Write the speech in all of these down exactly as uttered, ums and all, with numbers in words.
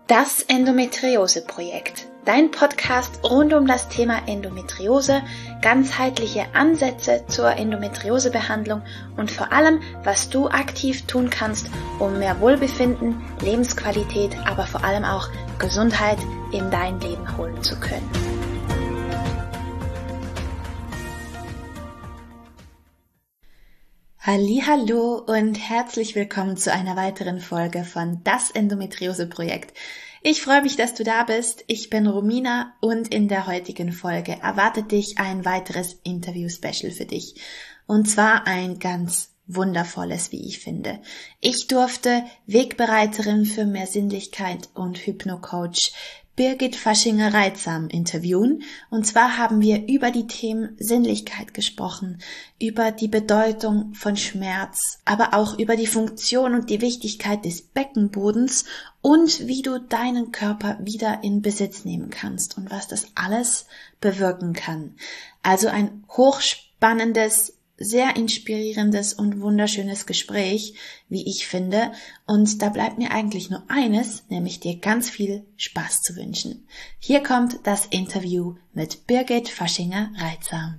Das Endometriose-Projekt, dein Podcast rund um das Thema Endometriose, ganzheitliche Ansätze zur Endometriosebehandlung und vor allem, was du aktiv tun kannst, um mehr Wohlbefinden, Lebensqualität, aber vor allem auch Gesundheit in dein Leben holen zu können. Hallihallo und herzlich willkommen zu einer weiteren Folge von Das Endometriose-Projekt. Ich freue mich, dass du da bist. Ich bin Romina und in der heutigen Folge erwartet dich ein weiteres Interview-Special für dich. Und zwar ein ganz wundervolles, wie ich finde. Ich durfte Wegbereiterin für mehr Sinnlichkeit und Hypno-Coach Birgit Faschinger-Reitsam interviewen. Und zwar haben wir über die Themen Sinnlichkeit gesprochen, über die Bedeutung von Schmerz, aber auch über die Funktion und die Wichtigkeit des Beckenbodens und wie du deinen Körper wieder in Besitz nehmen kannst und was das alles bewirken kann. Also ein hochspannendes, sehr inspirierendes und wunderschönes Gespräch, wie ich finde. Und da bleibt mir eigentlich nur eines, nämlich dir ganz viel Spaß zu wünschen. Hier kommt das Interview mit Birgit Faschinger-Reitsam.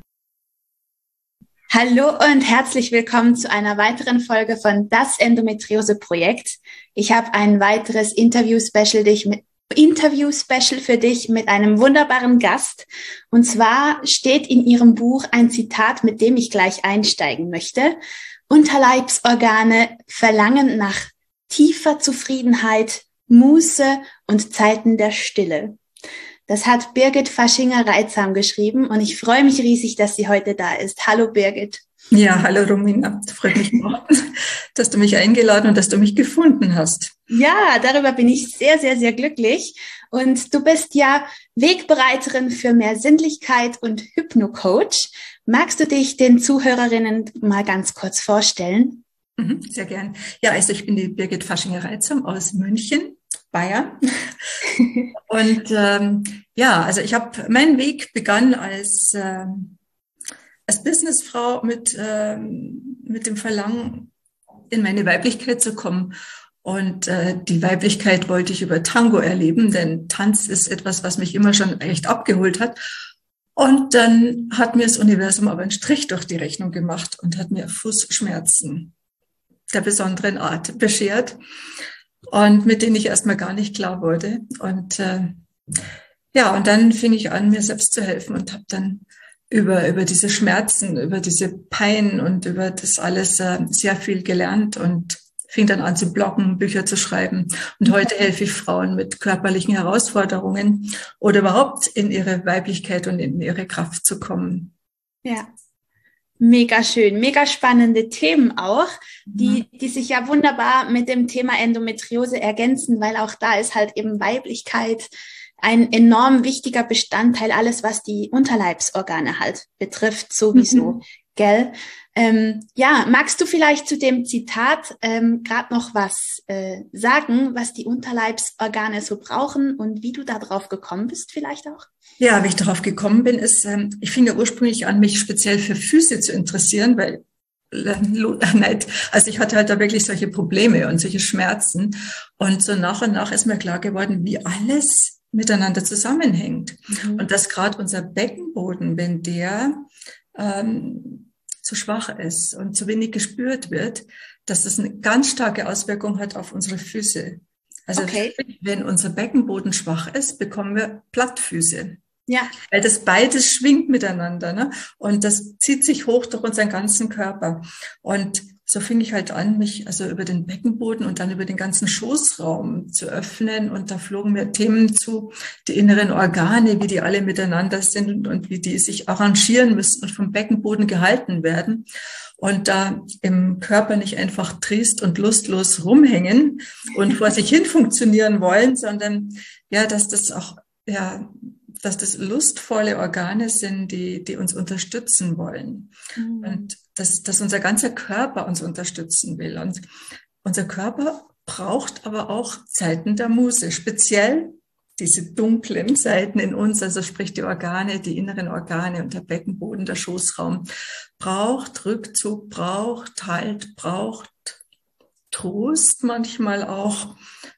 Hallo und herzlich willkommen zu einer weiteren Folge von Das Endometriose-Projekt. Ich habe ein weiteres Interview-Special dich mit Interview-Special für dich mit einem wunderbaren Gast. Und zwar steht in ihrem Buch ein Zitat, mit dem ich gleich einsteigen möchte. Unterleibsorgane verlangen nach tiefer Zufriedenheit, Muße und Zeiten der Stille. Das hat Birgit Faschinger-Reitsam geschrieben und ich freue mich riesig, dass sie heute da ist. Hallo Birgit. Ja, hallo Romina. Freut mich auch, dass du mich eingeladen und dass du mich gefunden hast. Ja, darüber bin ich sehr, sehr, sehr glücklich. Und du bist ja Wegbereiterin für mehr Sinnlichkeit und Hypno-Coach. Magst du dich den Zuhörerinnen mal ganz kurz vorstellen? Mhm, sehr gern. Ja, also ich bin die Birgit Faschinger-Reitsam aus München, Bayern. Und ähm, ja, also ich habe, mein Weg begann als ähm, als Businessfrau mit ähm, mit dem Verlangen, in meine Weiblichkeit zu kommen. Und äh, die Weiblichkeit wollte ich über Tango erleben, denn Tanz ist etwas, was mich immer schon echt abgeholt hat. Und dann hat mir das Universum aber einen Strich durch die Rechnung gemacht und hat mir Fußschmerzen der besonderen Art beschert und mit denen ich erstmal gar nicht klar wurde. Und äh, ja, und dann fing ich an, mir selbst zu helfen und habe dann über über diese Schmerzen, über diese Pein und über das alles äh, sehr viel gelernt und fing dann an zu bloggen, Bücher zu schreiben. Und heute helfe ich Frauen mit körperlichen Herausforderungen oder überhaupt in ihre Weiblichkeit und in ihre Kraft zu kommen. Ja, mega schön, mega spannende Themen auch, die die sich ja wunderbar mit dem Thema Endometriose ergänzen, weil auch da ist halt eben Weiblichkeit ein enorm wichtiger Bestandteil, alles was die Unterleibsorgane halt betrifft, sowieso, mhm. Gell? Ähm, ja, magst du vielleicht zu dem Zitat ähm, gerade noch was äh, sagen, was die Unterleibsorgane so brauchen und wie du da drauf gekommen bist vielleicht auch? Ja, wie ich darauf gekommen bin, ist, ähm, ich fing ja ursprünglich an, mich speziell für Füße zu interessieren, weil also ich hatte halt da wirklich solche Probleme und solche Schmerzen. Und so nach und nach ist mir klar geworden, wie alles miteinander zusammenhängt. Mhm. Und dass gerade unser Beckenboden, wenn der ähm, zu schwach ist und zu wenig gespürt wird, dass das eine ganz starke Auswirkung hat auf unsere Füße. Also okay. Wenn unser Beckenboden schwach ist, bekommen wir Plattfüße. Ja. Weil das beides schwingt miteinander, ne? Und das zieht sich hoch durch unseren ganzen Körper. Und so fing ich halt an, mich also über den Beckenboden und dann über den ganzen Schoßraum zu öffnen. Und da flogen mir Themen zu, die inneren Organe, wie die alle miteinander sind und, und wie die sich arrangieren müssen und vom Beckenboden gehalten werden. Und da im Körper nicht einfach triest und lustlos rumhängen und vor sich hin funktionieren wollen, sondern ja, dass das auch, ja, dass das lustvolle Organe sind, die, die uns unterstützen wollen. Mhm. Und dass, dass unser ganzer Körper uns unterstützen will. Und unser Körper braucht aber auch Zeiten der Muße, speziell diese dunklen Seiten in uns, also sprich die Organe, die inneren Organe und der Beckenboden, der Schoßraum, braucht Rückzug, braucht Halt, braucht Trost manchmal auch,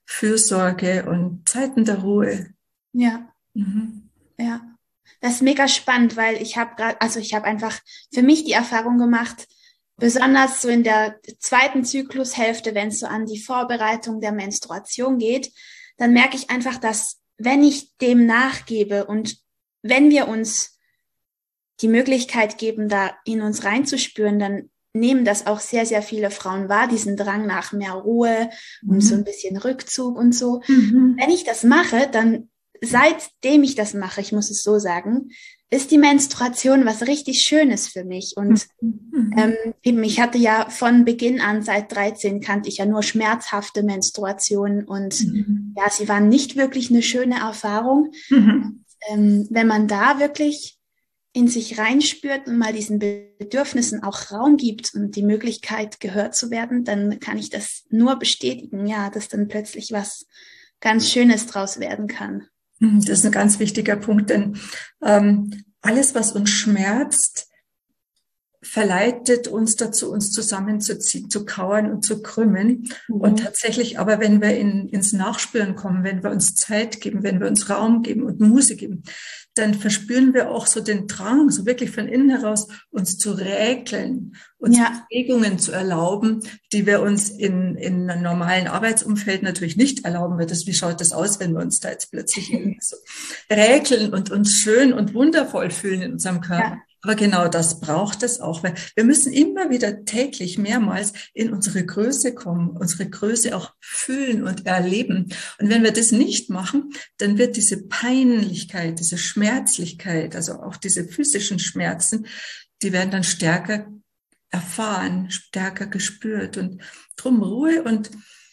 Fürsorge und Zeiten der Ruhe. Ja, Mhm. ja. Das ist mega spannend, weil ich habe gerade, also ich habe einfach für mich die Erfahrung gemacht, besonders so in der zweiten Zyklushälfte, wenn es so an die Vorbereitung der Menstruation geht, dann merke ich einfach, dass wenn ich dem nachgebe und wenn wir uns die Möglichkeit geben, da in uns reinzuspüren, dann nehmen das auch sehr, sehr viele Frauen wahr, diesen Drang nach mehr Ruhe und Mhm. so ein bisschen Rückzug und so. Mhm. Wenn ich das mache, dann seitdem ich das mache, ich muss es so sagen, ist die Menstruation was richtig Schönes für mich. Und Mhm. ähm, eben, ich hatte ja von Beginn an, seit dreizehn, kannte ich ja nur schmerzhafte Menstruationen und Mhm. ja, sie waren nicht wirklich eine schöne Erfahrung. Mhm. Ähm, wenn man da wirklich in sich reinspürt und mal diesen Bedürfnissen auch Raum gibt und die Möglichkeit, gehört zu werden, dann kann ich das nur bestätigen, ja, dass dann plötzlich was ganz Schönes draus werden kann. Das ist ein ganz wichtiger Punkt, denn ähm, alles, was uns schmerzt, verleitet uns dazu, uns zusammenzuziehen, zu kauern und zu krümmen. Mhm. Und tatsächlich, aber wenn wir in, ins Nachspüren kommen, wenn wir uns Zeit geben, wenn wir uns Raum geben und Muße geben, dann verspüren wir auch so den Drang, so wirklich von innen heraus, uns zu räkeln, uns Ja. Bewegungen zu erlauben, die wir uns in, in einem normalen Arbeitsumfeld natürlich nicht erlauben. Das, wie schaut das aus, wenn wir uns da jetzt plötzlich so räkeln und uns schön und wundervoll fühlen in unserem Körper? Ja. Aber genau das braucht es auch, weil wir müssen immer wieder täglich mehrmals in unsere Größe kommen, unsere Größe auch fühlen und erleben. Und wenn wir das nicht machen, dann wird diese Peinlichkeit, diese Schmerzlichkeit, also auch diese physischen Schmerzen, die werden dann stärker erfahren, stärker gespürt. Und drum Ruhe und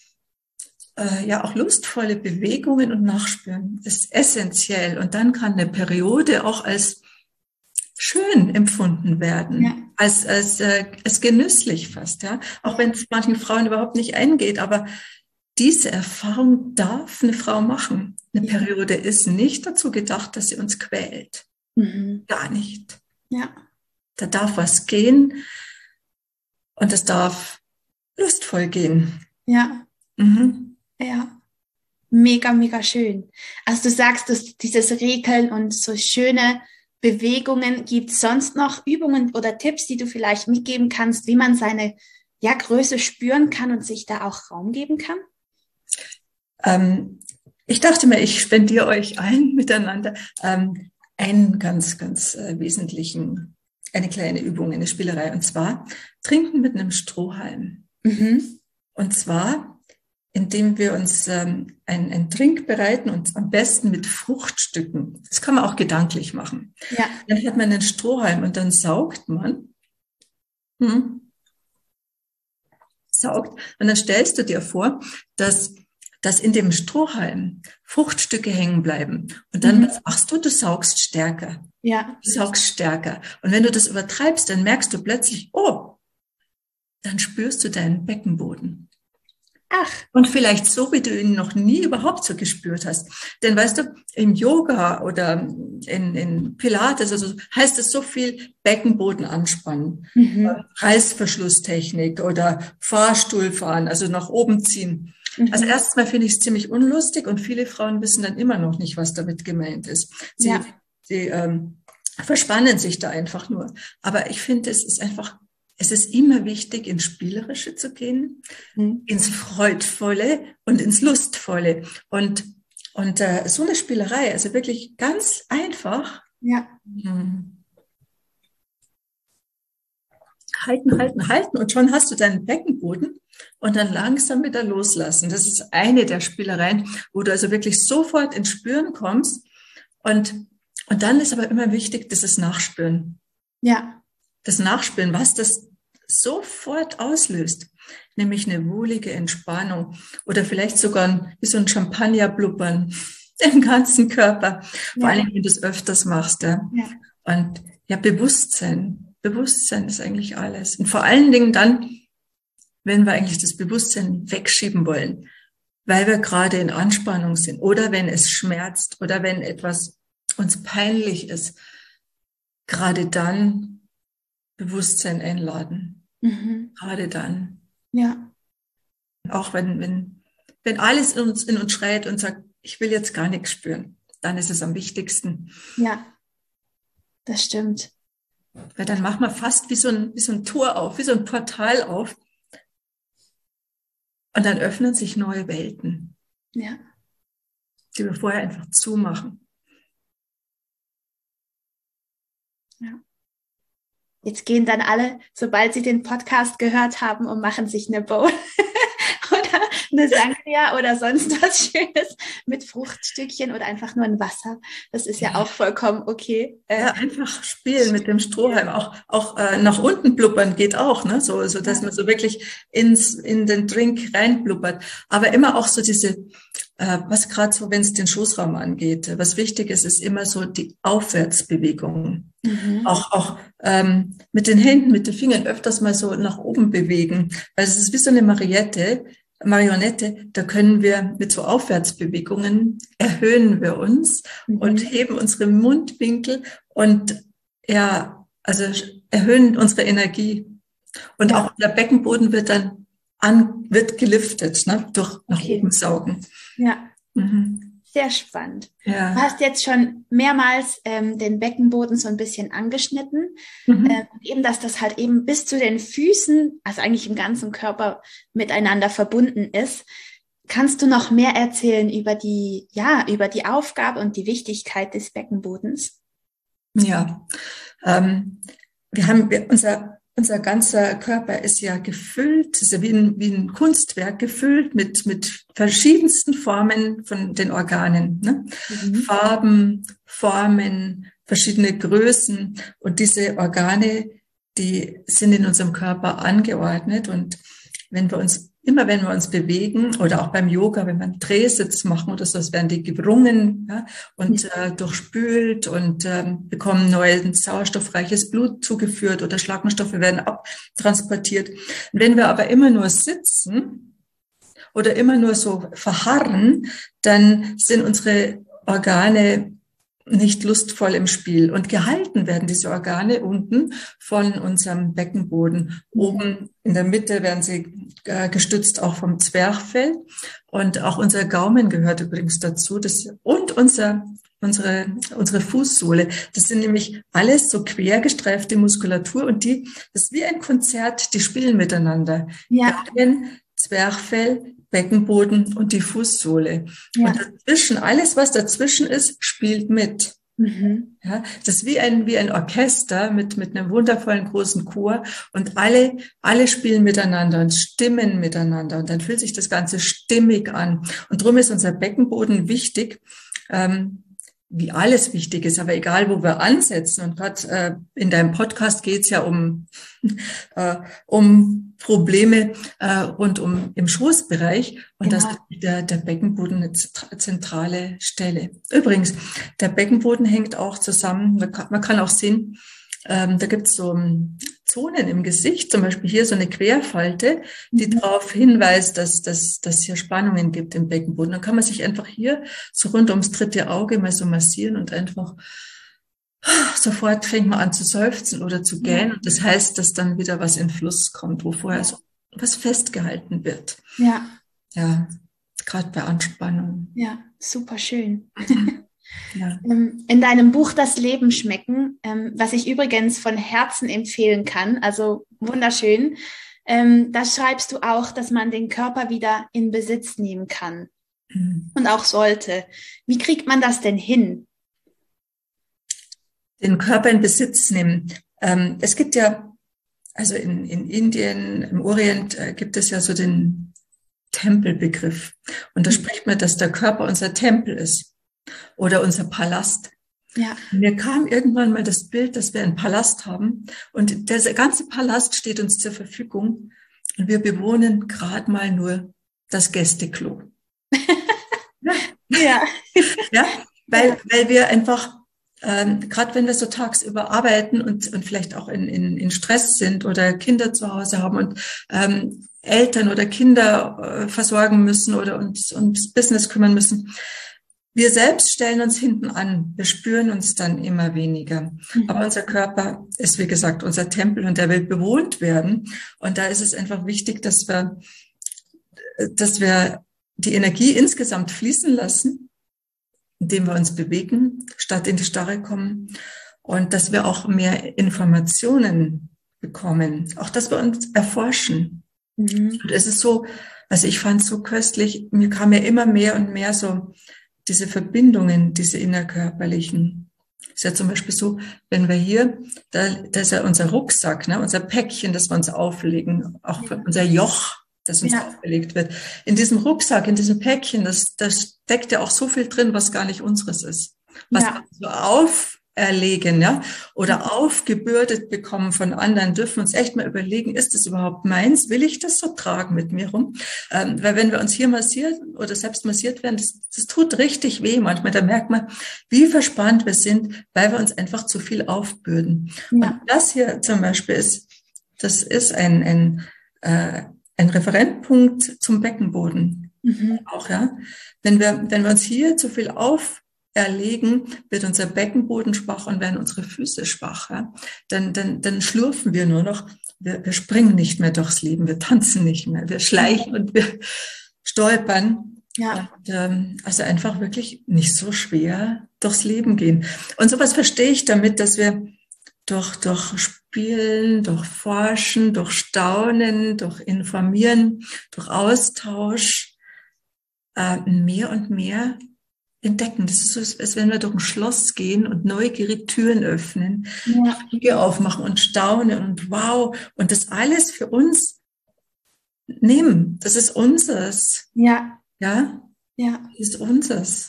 äh, ja auch lustvolle Bewegungen und Nachspüren ist essentiell. Und dann kann eine Periode auch als schön empfunden werden, ja. als, als, äh, als genüsslich fast, ja. Auch wenn es manchen Frauen überhaupt nicht eingeht, aber diese Erfahrung darf eine Frau machen. Eine ja. Periode ist nicht dazu gedacht, dass sie uns quält. Mhm. Gar nicht. Ja. Da darf was gehen und es darf lustvoll gehen. Ja. Mhm. Ja. Mega, mega schön. Also du sagst, dass dieses Rekeln und so schöne Bewegungen, gibt es sonst noch Übungen oder Tipps, die du vielleicht mitgeben kannst, wie man seine ja, Größe spüren kann und sich da auch Raum geben kann? Ähm, ich dachte mir, ich spendiere euch allen miteinander ähm, einen ganz, ganz äh, wesentlichen, eine kleine Übung, eine Spielerei, und zwar Trinken mit einem Strohhalm. Mhm. Und zwar indem wir uns ähm, einen, einen Trink bereiten und am besten mit Fruchtstücken. Das kann man auch gedanklich machen. Ja. Dann hat man einen Strohhalm und dann saugt man. Hm, saugt. Und dann stellst du dir vor, dass, dass in dem Strohhalm Fruchtstücke hängen bleiben. Und dann, mhm. was machst du? Du saugst stärker. Ja. Du saugst stärker. Und wenn du das übertreibst, dann merkst du plötzlich, oh, dann spürst du deinen Beckenboden. Ach. Und vielleicht so, wie du ihn noch nie überhaupt so gespürt hast. Denn weißt du, im Yoga oder in, in Pilates also heißt es so viel Beckenboden anspannen, mhm. Reißverschlusstechnik oder Fahrstuhlfahren, also nach oben ziehen. Mhm. Also erstmal finde ich es ziemlich unlustig und viele Frauen wissen dann immer noch nicht, was damit gemeint ist. Sie, ja. sie ähm, verspannen sich da einfach nur. Aber ich finde, es ist einfach Es ist immer wichtig, ins Spielerische zu gehen, mhm. ins Freudvolle und ins Lustvolle. Und, und äh, so eine Spielerei, also wirklich ganz einfach. Ja. Hm. Halten, halten, halten und schon hast du deinen Beckenboden und dann langsam wieder loslassen. Das ist eine der Spielereien, wo du also wirklich sofort ins Spüren kommst. Und, und dann ist aber immer wichtig, dieses Nachspüren. Ja. Das Nachspüren, was das sofort auslöst, nämlich eine wohlige Entspannung oder vielleicht sogar wie so ein Champagner-Blubbern im ganzen Körper, ja. Vor allem, wenn du es öfters machst. Ja. Ja. Und ja, Bewusstsein, Bewusstsein ist eigentlich alles. Und vor allen Dingen dann, wenn wir eigentlich das Bewusstsein wegschieben wollen, weil wir gerade in Anspannung sind oder wenn es schmerzt oder wenn etwas uns peinlich ist, gerade dann Bewusstsein einladen. Mhm. Gerade dann. Ja. Auch wenn, wenn, wenn alles in uns, in uns schreit und sagt, ich will jetzt gar nichts spüren, dann ist es am wichtigsten. Ja, das stimmt. Weil dann machen wir fast wie so ein, wie so ein Tor auf, wie so ein Portal auf. Und dann öffnen sich neue Welten. Ja. Die wir vorher einfach zumachen. Ja. Jetzt gehen dann alle, sobald sie den Podcast gehört haben, und machen sich eine Bowl oder eine Sangria oder sonst was Schönes mit Fruchtstückchen oder einfach nur ein Wasser. Das ist ja, ja auch vollkommen okay. Ja, einfach spielen mit dem Strohhalm. Auch, auch äh, nach unten blubbern geht auch, ne? So, so dass ja. man so wirklich ins in den Drink reinblubbert. Aber immer auch so diese, äh, was gerade so, wenn es den Schoßraum angeht, was wichtig ist, ist immer so die Aufwärtsbewegung. Mhm. Auch auch ähm, mit den Händen, mit den Fingern öfters mal so nach oben bewegen. Weil es ist wie so eine Marionette. Marionette, da können wir mit so Aufwärtsbewegungen erhöhen wir uns mhm. und heben unsere Mundwinkel und ja, also erhöhen unsere Energie. Und ja. auch der Beckenboden wird dann an, wird geliftet, ne, durch nach okay. oben saugen. Ja. Mhm. Sehr spannend. Ja. Du hast jetzt schon mehrmals ähm, den Beckenboden so ein bisschen angeschnitten. Mhm. Ähm, eben, dass das halt eben bis zu den Füßen, also eigentlich im ganzen Körper miteinander verbunden ist. Kannst du noch mehr erzählen über die, ja, über die Aufgabe und die Wichtigkeit des Beckenbodens? Ja, ähm, wir haben wir, unser Unser ganzer Körper ist ja gefüllt, ist ja wie ein, wie ein Kunstwerk gefüllt mit, mit verschiedensten Formen von den Organen, ne? Mhm. Farben, Formen, verschiedene Größen. Und diese Organe, die sind in unserem Körper angeordnet. Und wenn wir uns, immer wenn wir uns bewegen oder auch beim Yoga, wenn wir einen Drehsitz machen oder so, werden die gewrungen, ja, und mhm. äh, durchspült und ähm, bekommen neues sauerstoffreiches Blut zugeführt oder Schlagenstoffe werden abtransportiert. Und wenn wir aber immer nur sitzen oder immer nur so verharren, dann sind unsere Organe nicht lustvoll im Spiel. Und gehalten werden diese Organe unten von unserem Beckenboden. Oben in der Mitte werden sie äh, gestützt auch vom Zwerchfell. Und auch unser Gaumen gehört übrigens dazu. Das, und unser, unsere, unsere Fußsohle. Das sind nämlich alles so quergestreifte Muskulatur. Und die, das ist wie ein Konzert, die spielen miteinander. Ja. Gaumen, Zwerchfell, Beckenboden und die Fußsohle. Ja. Und dazwischen, alles, was dazwischen ist, spielt mit. Mhm. Ja, das ist wie ein, wie ein Orchester mit, mit einem wundervollen großen Chor und alle, alle spielen miteinander und stimmen miteinander und dann fühlt sich das Ganze stimmig an. Und darum ist unser Beckenboden wichtig, ähm, wie alles wichtig ist, aber egal, wo wir ansetzen. Und gerade äh, in deinem Podcast geht es ja um, äh, um Probleme äh, rund um im Schoßbereich. Und genau. Das ist der, der Beckenboden eine zentrale Stelle. Übrigens, der Beckenboden hängt auch zusammen, man kann, man kann auch sehen, ähm, da gibt es so um, Zonen im Gesicht, zum Beispiel hier so eine Querfalte, die mhm. darauf hinweist, dass dass dass hier Spannungen gibt im Beckenboden. Dann kann man sich einfach hier so rund ums dritte Auge mal so massieren und einfach sofort fängt man an zu seufzen oder zu gähnen. Und das heißt, dass dann wieder was in Fluss kommt, wo vorher so was festgehalten wird. Ja. Ja, gerade bei Anspannung. Ja, super schön. Ja. In deinem Buch Das Leben schmecken, was ich übrigens von Herzen empfehlen kann, also wunderschön, da schreibst du auch, dass man den Körper wieder in Besitz nehmen kann mhm. und auch sollte. Wie kriegt man das denn hin? Den Körper in Besitz nehmen. Es gibt ja, also in, in Indien, im Orient gibt es ja so den Tempelbegriff. Und da spricht man, dass der Körper unser Tempel ist. Oder unser Palast. Ja. Mir kam irgendwann mal das Bild, dass wir einen Palast haben und der ganze Palast steht uns zur Verfügung und wir bewohnen gerade mal nur das Gästeklo. ja. Ja. ja, weil, ja. weil wir einfach, ähm, gerade wenn wir so tagsüber arbeiten und, und vielleicht auch in, in, in Stress sind oder Kinder zu Hause haben und ähm, Eltern oder Kinder äh, versorgen müssen oder uns ums Business kümmern müssen, wir selbst stellen uns hinten an. Wir spüren uns dann immer weniger. Mhm. Aber unser Körper ist, wie gesagt, unser Tempel und der will bewohnt werden. Und da ist es einfach wichtig, dass wir, dass wir die Energie insgesamt fließen lassen, indem wir uns bewegen, statt in die Starre kommen. Und dass wir auch mehr Informationen bekommen. Auch, dass wir uns erforschen. Mhm. Und es ist so, also ich fand es so köstlich, mir kam ja immer mehr und mehr so diese Verbindungen, diese innerkörperlichen. Ist ja zum Beispiel so, wenn wir hier, da, da ist ja unser Rucksack, ne, unser Päckchen, das wir uns auflegen, auch ja. unser Joch, das uns ja. aufgelegt wird. In diesem Rucksack, in diesem Päckchen, das, das steckt ja auch so viel drin, was gar nicht unseres ist. Was ja. so auferlegen, ja, oder mhm. aufgebürdet bekommen von anderen, dürfen wir uns echt mal überlegen, ist das überhaupt meins? Will ich das so tragen mit mir rum? Ähm, weil wenn wir uns hier massieren oder selbst massiert werden, das, das tut richtig weh manchmal. Da merkt man, wie verspannt wir sind, weil wir uns einfach zu viel aufbürden. Ja. Und das hier zum Beispiel ist, das ist ein, ein, äh, ein Referenzpunkt zum Beckenboden. Mhm. Auch, ja. Wenn wir, wenn wir uns hier zu viel auf erlegen, wird unser Beckenboden schwach und werden unsere Füße schwach. Ja? Dann, dann, dann schlurfen wir nur noch. Wir, wir springen nicht mehr durchs Leben, wir tanzen nicht mehr, wir schleichen und wir stolpern. Ja. Und, ähm, also einfach wirklich nicht so schwer durchs Leben gehen. Und sowas verstehe ich damit, dass wir durch, durch Spielen, durch Forschen, durch Staunen, durch Informieren, durch Austausch äh, mehr und mehr entdecken. Das ist so, als wenn wir durch ein Schloss gehen und neugierig Türen öffnen, ja. Wege aufmachen und staunen und wow. Und das alles für uns nehmen. Das ist unseres. Ja. Ja? Ja. Das ist unseres.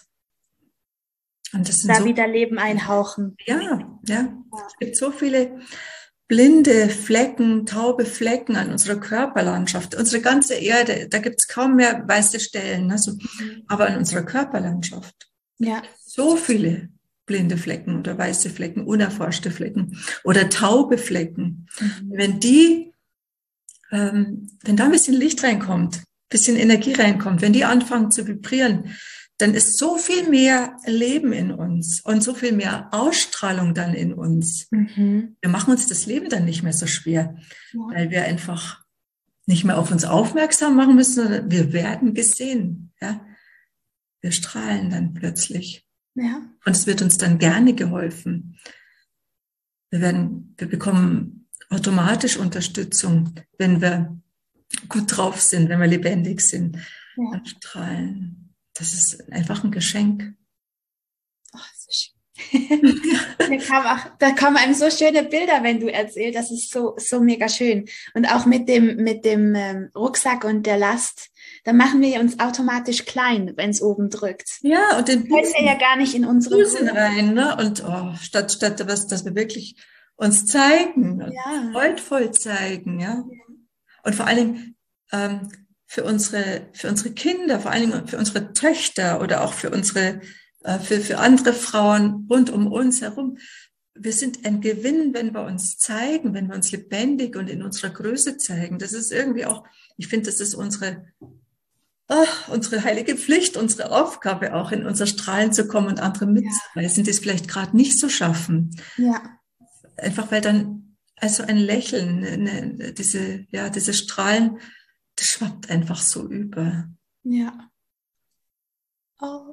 Und das sind da so, wieder Leben einhauchen. Ja, ja, ja. Es gibt so viele blinde Flecken, taube Flecken an unserer Körperlandschaft. Unsere ganze Erde, da gibt es kaum mehr weiße Stellen, also, mhm. aber an unserer Körperlandschaft. Ja. So viele blinde Flecken oder weiße Flecken, unerforschte Flecken oder taube Flecken. Mhm. Wenn die, ähm, wenn da ein bisschen Licht reinkommt, ein bisschen Energie reinkommt, wenn die anfangen zu vibrieren, dann ist so viel mehr Leben in uns und so viel mehr Ausstrahlung dann in uns. Mhm. Wir machen uns das Leben dann nicht mehr so schwer, ja. weil wir einfach nicht mehr auf uns aufmerksam machen müssen, sondern wir werden gesehen. Ja? Wir strahlen dann plötzlich. Ja. Und es wird uns dann gerne geholfen. Wir werden, wir bekommen automatisch Unterstützung, wenn wir gut drauf sind, wenn wir lebendig sind ja. und strahlen. Das ist einfach ein Geschenk. Oh, so schön. da, kam auch, da kommen einem so schöne Bilder, wenn du erzählst. Das ist so, so mega schön. Und auch mit dem, mit dem ähm, Rucksack und der Last, da machen wir uns automatisch klein, wenn es oben drückt. Ja, und den Busen ja gar nicht in unsere Busen rein, ne? Und oh, statt, statt was, dass wir wirklich uns zeigen, ja. freudvoll zeigen, ja. Und vor allen Dingen, ähm, für unsere, für unsere Kinder, vor allen Dingen für unsere Töchter oder auch für unsere, äh, für, für andere Frauen rund um uns herum. Wir sind ein Gewinn, wenn wir uns zeigen, wenn wir uns lebendig und in unserer Größe zeigen. Das ist irgendwie auch, ich finde, das ist unsere, oh, unsere heilige Pflicht, unsere Aufgabe auch, in unser Strahlen zu kommen und andere mitzureißen, die es vielleicht gerade nicht so schaffen. Ja. Einfach weil dann, also ein Lächeln, eine, diese, ja, diese Strahlen, das schwappt einfach so über. Ja. Oh.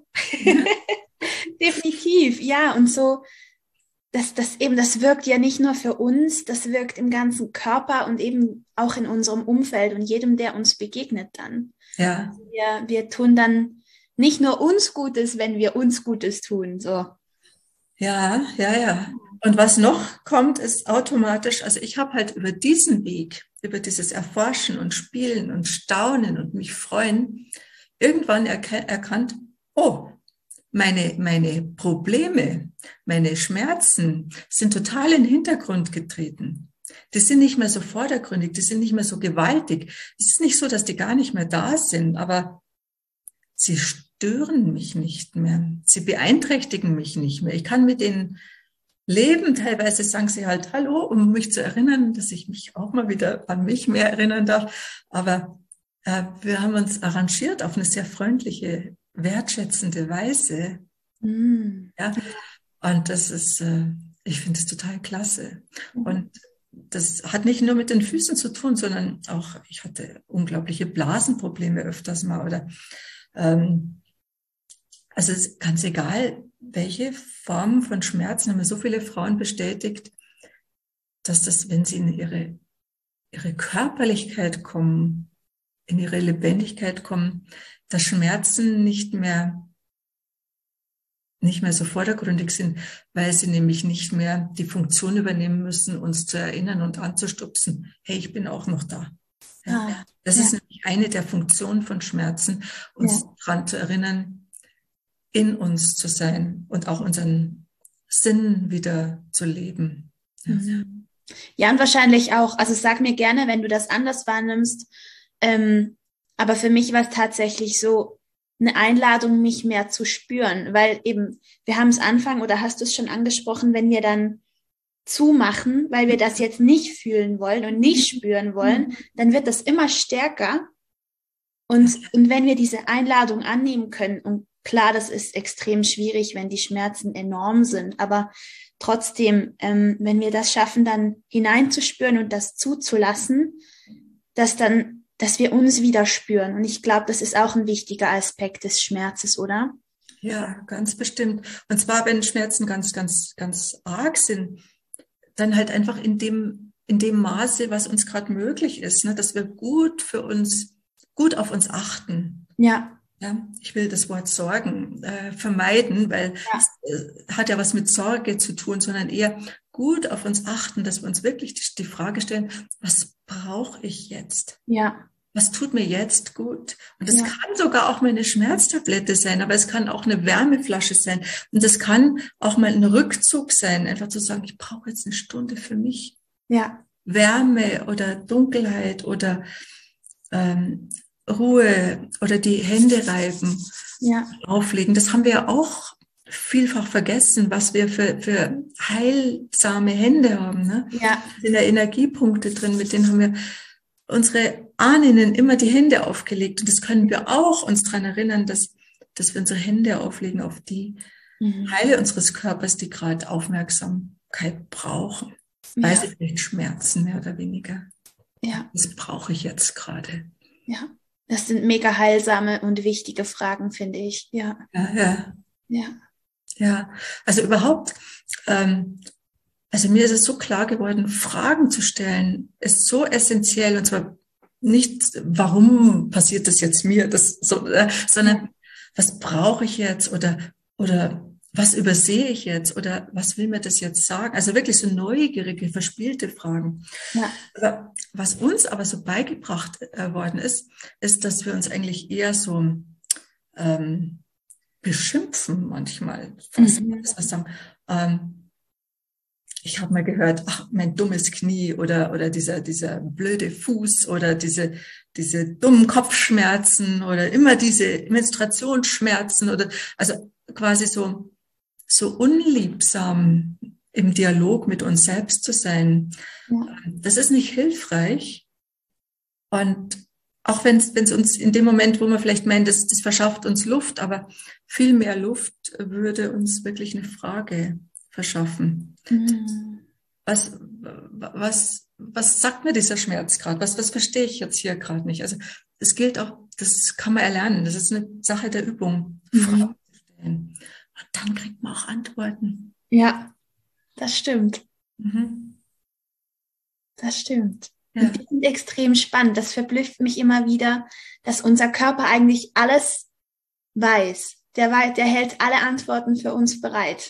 Definitiv, ja. Und so, das, das eben, das wirkt ja nicht nur für uns, das wirkt im ganzen Körper und eben auch in unserem Umfeld und jedem, der uns begegnet dann. Ja. Also wir, wir tun dann nicht nur uns Gutes, wenn wir uns Gutes tun, so. Ja, ja, ja. Und was noch kommt, ist automatisch, also ich habe halt über diesen Weg, über dieses Erforschen und Spielen und Staunen und mich freuen, irgendwann erke- erkannt, oh, meine, meine Probleme, meine Schmerzen sind total in den Hintergrund getreten. Die sind nicht mehr so vordergründig, die sind nicht mehr so gewaltig. Es ist nicht so, dass die gar nicht mehr da sind, aber sie stören mich nicht mehr. Sie beeinträchtigen mich nicht mehr. Ich kann mit denen leben. Teilweise sagen sie halt Hallo, um mich zu erinnern, dass ich mich auch mal wieder an mich mehr erinnern darf. Aber äh, wir haben uns arrangiert auf eine sehr freundliche, wertschätzende Weise. Mm. Ja, und das ist, äh, ich finde es total klasse. Mm. Und das hat nicht nur mit den Füßen zu tun, sondern auch, ich hatte unglaubliche Blasenprobleme öfters mal oder Ähm, also es ist ganz egal, welche Form von Schmerzen, haben mir so viele Frauen bestätigt, dass das, wenn sie in ihre, ihre Körperlichkeit kommen, in ihre Lebendigkeit kommen, dass Schmerzen nicht mehr nicht mehr so vordergründig sind, weil sie nämlich nicht mehr die Funktion übernehmen müssen, uns zu erinnern und anzustupsen. Hey, ich bin auch noch da. Ja? Ah, Das ja. ist nämlich eine der Funktionen von Schmerzen, uns Ja. daran zu erinnern, in uns zu sein und auch unseren Sinn wieder zu leben. Ja, Mhm. Ja, und wahrscheinlich auch, also sag mir gerne, wenn du das anders wahrnimmst, ähm, aber für mich war es tatsächlich so eine Einladung, mich mehr zu spüren, weil eben, wir haben es Anfang oder hast du es schon angesprochen, wenn wir dann zumachen, weil wir das jetzt nicht fühlen wollen und nicht spüren wollen, dann wird das immer stärker. Und, und wenn wir diese Einladung annehmen können, und klar, das ist extrem schwierig, wenn die Schmerzen enorm sind, aber trotzdem, ähm, wenn wir das schaffen, dann hineinzuspüren und das zuzulassen, dass dann, dass wir uns wieder spüren. Und ich glaube, das ist auch ein wichtiger Aspekt des Schmerzes, oder? ja, ganz bestimmt. Und zwar, wenn Schmerzen ganz, ganz, ganz arg sind, dann halt einfach in dem, in dem Maße, was uns gerade möglich ist, ne, dass wir gut für uns, gut auf uns achten. Ja. Ja, ich will das Wort Sorgen äh, vermeiden, weil Ja. es äh, hat ja was mit Sorge zu tun, sondern eher gut auf uns achten, dass wir uns wirklich die, die Frage stellen, was brauche ich jetzt? Ja. Was tut mir jetzt gut? Und das Ja. kann sogar auch mal eine Schmerztablette sein, aber es kann auch eine Wärmeflasche sein. Und das kann auch mal ein Rückzug sein, einfach zu sagen, ich brauche jetzt eine Stunde für mich. Ja. Wärme oder Dunkelheit oder ähm, Ruhe oder die Hände reiben, Ja. auflegen. Das haben wir ja auch vielfach vergessen, was wir für, für heilsame Hände haben. Ne? Ja. Da sind ja Energiepunkte drin, mit denen haben wir unsere Ahnen immer die Hände aufgelegt. Und das können wir auch uns daran erinnern, dass, dass wir unsere Hände auflegen auf die Mhm. Teile unseres Körpers, die gerade Aufmerksamkeit brauchen. Weil Ja. sie vielleicht schmerzen, mehr oder weniger. Ja. Das brauche ich jetzt gerade. Ja. Das sind mega heilsame und wichtige Fragen, finde ich. Ja. Ja, ja. Ja. Ja, also überhaupt, ähm, also mir ist es so klar geworden, Fragen zu stellen ist so essentiell, und zwar nicht, warum passiert das jetzt mir, das so, äh, sondern was brauche ich jetzt oder oder was übersehe ich jetzt oder was will mir das jetzt sagen? Also wirklich so neugierige, verspielte Fragen. Ja. Aber was uns aber so beigebracht äh, worden ist, ist, dass wir uns eigentlich eher so ähm, beschimpfen manchmal, fast, Mhm. was sagen. Ähm, ich habe mal gehört, ach, mein dummes Knie oder oder dieser dieser blöde Fuß oder diese diese dummen Kopfschmerzen oder immer diese Menstruationsschmerzen oder also quasi so so unliebsam im Dialog mit uns selbst zu sein. Ja. Das ist nicht hilfreich. Und auch wenn es uns in dem Moment, wo man vielleicht meint, das, das verschafft uns Luft, aber viel mehr Luft würde uns wirklich eine Frage verschaffen. Mhm. Was, was, was sagt mir dieser Schmerz gerade? Was, was verstehe ich jetzt hier gerade nicht? Also das gilt auch, das kann man erlernen. Das ist eine Sache der Übung, Fragen zu stellen. Und dann kriegt man auch Antworten. Ja, das stimmt. Mhm. Das stimmt. Ja. Und die sind extrem spannend. Das verblüfft mich immer wieder, dass unser Körper eigentlich alles weiß. Der weiß, der hält alle Antworten für uns bereit,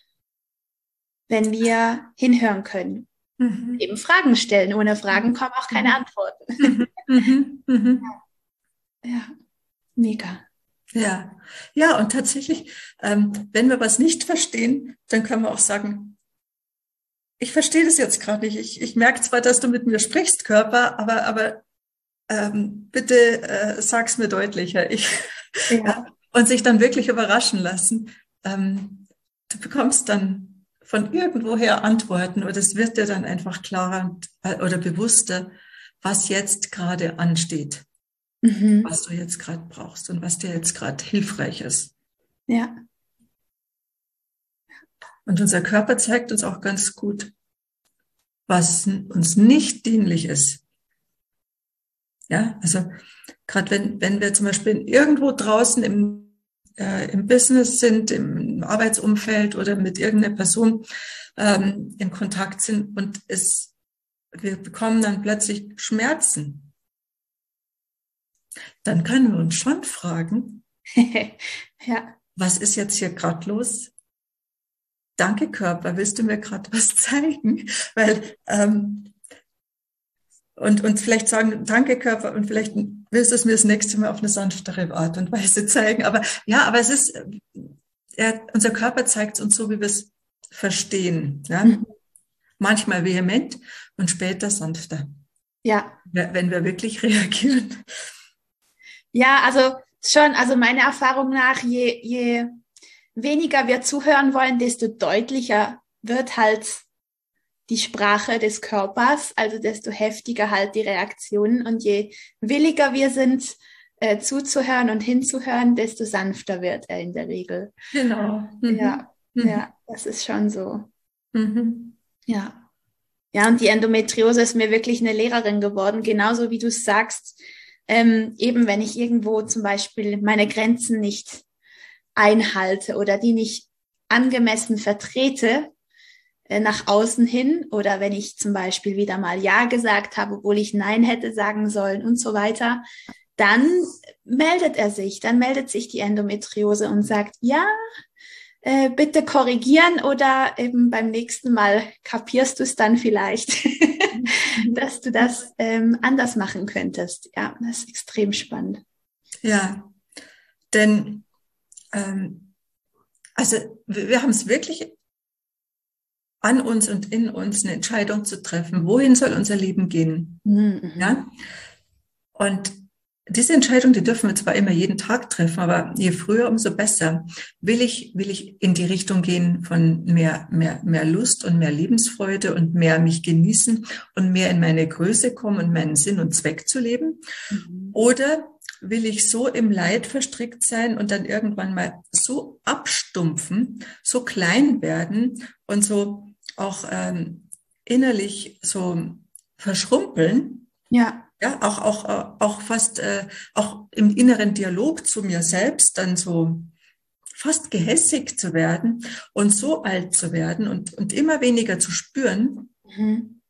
wenn wir hinhören können. Mhm. Eben Fragen stellen. Ohne Fragen kommen auch keine Antworten. Mhm. Mhm. Ja, mega. Ja, ja, und tatsächlich, ähm, wenn wir was nicht verstehen, dann können wir auch sagen, ich verstehe das jetzt gerade nicht. Ich, ich merke zwar, dass du mit mir sprichst, Körper, aber, aber ähm, bitte äh, sag's mir deutlicher. Ich, Ja. und sich dann wirklich überraschen lassen. Ähm, du bekommst dann von irgendwoher Antworten oder es wird dir dann einfach klarer und, oder bewusster, was jetzt gerade ansteht, Mhm. was du jetzt gerade brauchst und was dir jetzt gerade hilfreich ist. Ja. Und unser Körper zeigt uns auch ganz gut, was uns nicht dienlich ist. Ja, also gerade wenn, wenn wir zum Beispiel irgendwo draußen im, äh, im Business sind, im Arbeitsumfeld oder mit irgendeiner Person ähm, in Kontakt sind und es, wir bekommen dann plötzlich Schmerzen, dann können wir uns schon fragen, ja. Was ist jetzt hier gerade los? Danke, Körper, willst du mir gerade was zeigen? Weil ähm, und und vielleicht sagen, danke, Körper, und vielleicht willst du es mir das nächste Mal auf eine sanftere Art und Weise zeigen. Aber ja, aber es ist, er, unser Körper zeigt es uns so, wie wir es verstehen. Ja? Mhm. Manchmal vehement und später sanfter. Ja. Wenn wir wirklich reagieren. Ja, also schon, also meiner Erfahrung nach, je, je weniger wir zuhören wollen, desto deutlicher wird halt die Sprache des Körpers, also desto heftiger halt die Reaktionen. Und je williger wir sind, äh, zuzuhören und hinzuhören, desto sanfter wird er in der Regel. Genau. Mhm. Ja, mhm. ja, das ist schon so. Mhm. Ja. Ja, und die Endometriose ist mir wirklich eine Lehrerin geworden, genauso wie du es sagst. Ähm, eben wenn ich irgendwo zum Beispiel meine Grenzen nicht einhalte oder die nicht angemessen vertrete äh, nach außen hin, oder wenn ich zum Beispiel wieder mal Ja gesagt habe, obwohl ich Nein hätte sagen sollen und so weiter, dann meldet er sich, dann meldet sich die Endometriose und sagt, ja, äh, bitte korrigieren, oder eben beim nächsten Mal kapierst du es dann vielleicht, dass du das ähm, anders machen könntest. Ja, das ist extrem spannend. Ja, denn ähm, also wir, wir haben es wirklich an uns und in uns, eine Entscheidung zu treffen. Wohin soll unser Leben gehen? Mhm. Ja? Und diese Entscheidung, die dürfen wir zwar immer jeden Tag treffen, aber je früher, umso besser. Will ich, will ich in die Richtung gehen von mehr, mehr, mehr Lust und mehr Lebensfreude und mehr mich genießen und mehr in meine Größe kommen und meinen Sinn und Zweck zu leben? Mhm. Oder will ich so im Leid verstrickt sein und dann irgendwann mal so abstumpfen, so klein werden und so auch ähm, innerlich so verschrumpeln? Ja. Ja, auch, auch, auch fast, äh, auch im inneren Dialog zu mir selbst dann so fast gehässig zu werden und so alt zu werden und, und immer weniger zu spüren. Mhm.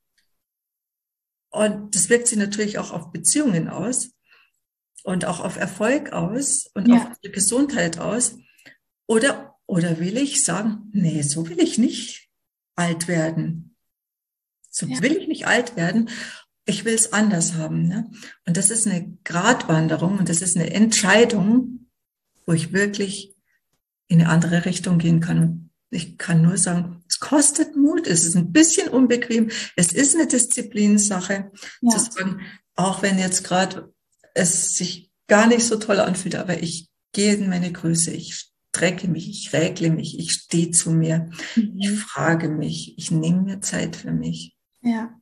Und das wirkt sich natürlich auch auf Beziehungen aus und auch auf Erfolg aus und Ja. auf die Gesundheit aus. Oder, oder will ich sagen, nee, so will ich nicht alt werden. So ja. will ich nicht alt werden. Ich will es anders haben. Ne? Und das ist eine Gratwanderung und das ist eine Entscheidung, wo ich wirklich in eine andere Richtung gehen kann. Und ich kann nur sagen, es kostet Mut, es ist ein bisschen unbequem, es ist eine Disziplinsache, ja. zu sagen, auch wenn jetzt gerade es sich gar nicht so toll anfühlt, aber ich gehe in meine Größe, ich strecke mich, ich regle mich, ich stehe zu mir, mhm. ich frage mich, ich nehme mir Zeit für mich. Ja.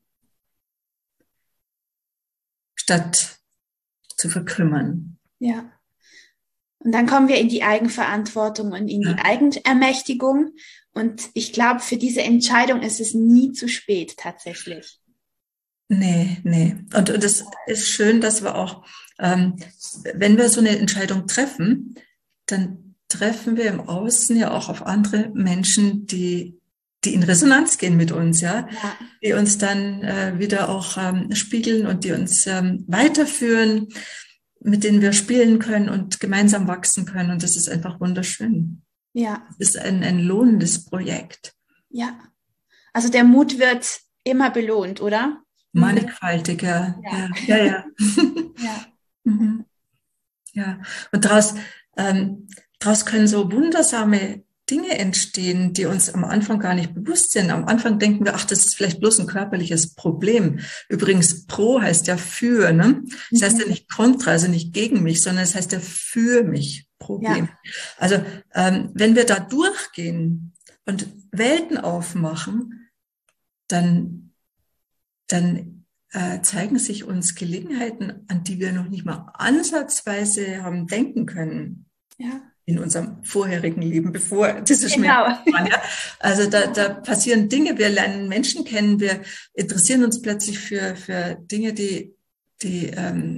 Statt zu verkümmern. Ja. Und dann kommen wir in die Eigenverantwortung und in ja. die Eigenermächtigung. Und ich glaube, für diese Entscheidung ist es nie zu spät, tatsächlich. Nee, nee. Und, und es ist schön, dass wir auch, ähm, wenn wir so eine Entscheidung treffen, dann treffen wir im Außen ja auch auf andere Menschen, die die in Resonanz gehen mit uns, ja, ja. die uns dann äh, wieder auch ähm, spiegeln und die uns ähm, weiterführen, mit denen wir spielen können und gemeinsam wachsen können. Und das ist einfach wunderschön. Ja. Es ist ein, ein lohnendes Projekt. Ja. Also der Mut wird immer belohnt, oder? Mannigfaltiger. Ja, ja, ja. Ja. ja. mhm. ja. Und daraus, ähm, daraus können so wundersame Dinge entstehen, die uns am Anfang gar nicht bewusst sind. Am Anfang denken wir, ach, das ist vielleicht bloß ein körperliches Problem. Übrigens, pro heißt ja für, ne? Das heißt ja nicht kontra, also nicht gegen mich, sondern es heißt ja für mich Problem. Ja. Also, ähm, wenn wir da durchgehen und Welten aufmachen, dann, dann äh, zeigen sich uns Gelegenheiten, an die wir noch nicht mal ansatzweise haben denken können. Ja. In unserem vorherigen Leben, bevor diese Schmerzen genau. waren. Ja? Also da, da passieren Dinge, wir lernen Menschen kennen, wir interessieren uns plötzlich für, für Dinge, die, die ähm,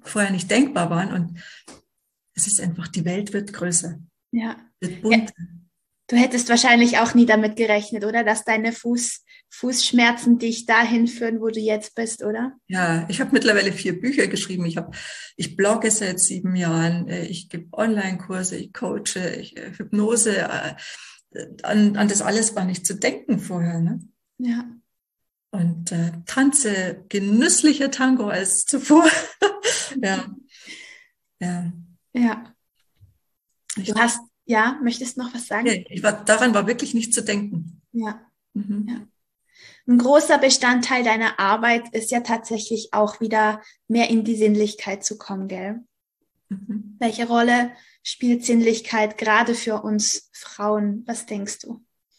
vorher nicht denkbar waren. Und es ist einfach, die Welt wird größer, Ja. wird bunter. Ja. Du hättest wahrscheinlich auch nie damit gerechnet, oder? Dass deine Fuß, Fußschmerzen dich dahin führen, wo du jetzt bist, oder? Ja, ich habe mittlerweile vier Bücher geschrieben. Ich habe, ich blogge seit sieben Jahren. Ich gebe Online-Kurse, ich coache, ich, Hypnose. An, an das alles war nicht zu denken vorher, ne? Ja. Und äh, tanze genüsslicher Tango als zuvor. ja, ja. Ja. Ich, Du hast, ja, möchtest noch was sagen? nee, ich war, daran war wirklich nicht zu denken. Ja. Mhm. Ja. Ein großer Bestandteil deiner Arbeit ist ja tatsächlich auch wieder mehr in die Sinnlichkeit zu kommen, gell? Mhm. Welche Rolle spielt Sinnlichkeit gerade für uns Frauen? Was denkst du?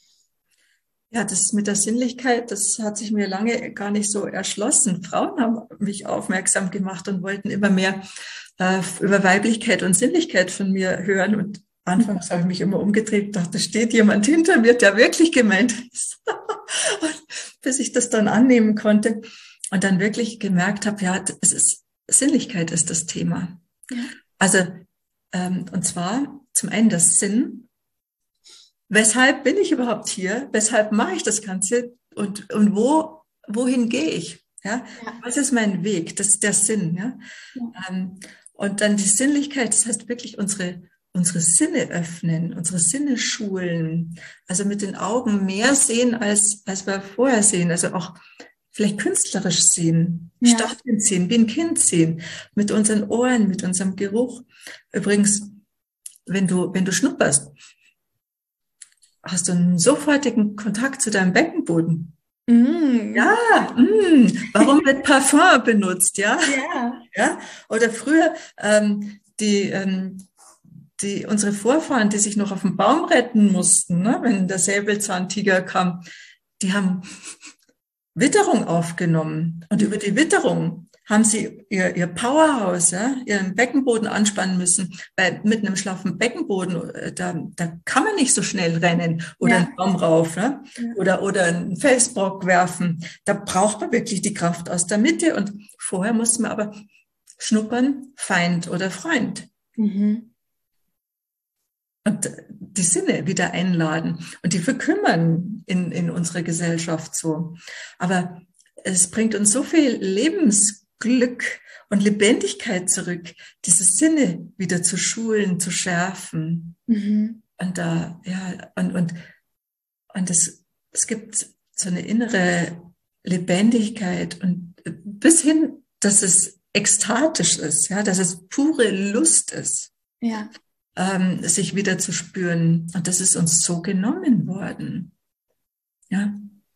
Ja, das mit der Sinnlichkeit, das hat sich mir lange gar nicht so erschlossen. Frauen haben mich aufmerksam gemacht und wollten immer mehr äh, über Weiblichkeit und Sinnlichkeit von mir hören. Und anfangs habe ich mich immer umgedreht, dachte, steht jemand hinter mir, der wirklich gemeint ist. Und bis ich das dann annehmen konnte und dann wirklich gemerkt habe, ja, es ist, Sinnlichkeit ist das Thema. Ja. Also, ähm, und zwar zum einen das Sinn. Weshalb bin ich überhaupt hier? Weshalb mache ich das Ganze? Und, und wo, wohin gehe ich? Ja? Ja. Was ist mein Weg? Das ist der Sinn. Ja? Ja. Ähm, und dann die Sinnlichkeit, das heißt wirklich unsere, unsere Sinne öffnen, unsere Sinne schulen. Also mit den Augen mehr sehen, als, als wir vorher sehen. Also auch vielleicht künstlerisch sehen, Ja. Stacheln sehen, wie ein Kind sehen. Mit unseren Ohren, mit unserem Geruch. Übrigens, wenn du, wenn du schnupperst, hast du einen sofortigen Kontakt zu deinem Beckenboden. Mm. Ja, mm. Warum wird Parfum benutzt? Ja, Ja. ja. Oder früher ähm, die, ähm, die unsere Vorfahren, die sich noch auf dem Baum retten mussten, ne, wenn der Säbelzahntiger kam, die haben Witterung aufgenommen und über die Witterung haben sie ihr, ihr Powerhouse, ja, ihren Beckenboden anspannen müssen, weil mit einem schlaffen Beckenboden, da, da kann man nicht so schnell rennen oder Ja. einen Baum rauf, ne? Ja. oder, oder einen Felsbrock werfen. Da braucht man wirklich die Kraft aus der Mitte und vorher musste man aber schnuppern, Feind oder Freund. Mhm. Und die Sinne wieder einladen. Und die verkümmern in, in unserer Gesellschaft so. Aber es bringt uns so viel Lebensglück und Lebendigkeit zurück, diese Sinne wieder zu schulen, zu schärfen. Mhm. Und da, ja, und, und, und es, es gibt so eine innere Lebendigkeit und bis hin, dass es ekstatisch ist, ja, dass es pure Lust ist. Ja. Ähm, sich wieder zu spüren. Und das ist uns so genommen worden. Ja.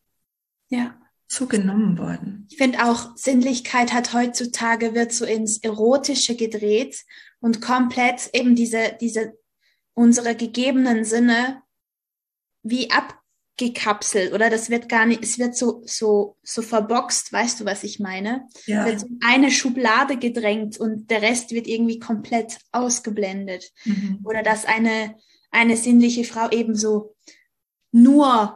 Ja. So genommen worden. Ich finde auch, Sinnlichkeit hat heutzutage, wird so ins Erotische gedreht und komplett eben diese, diese, unsere gegebenen Sinne wie abgekapselt, oder das wird gar nicht, es wird so, so, so verboxt, weißt du, was ich meine? Ja. Wird so in eine Schublade gedrängt und der Rest wird irgendwie komplett ausgeblendet. Mhm. Oder dass eine, eine sinnliche Frau eben so nur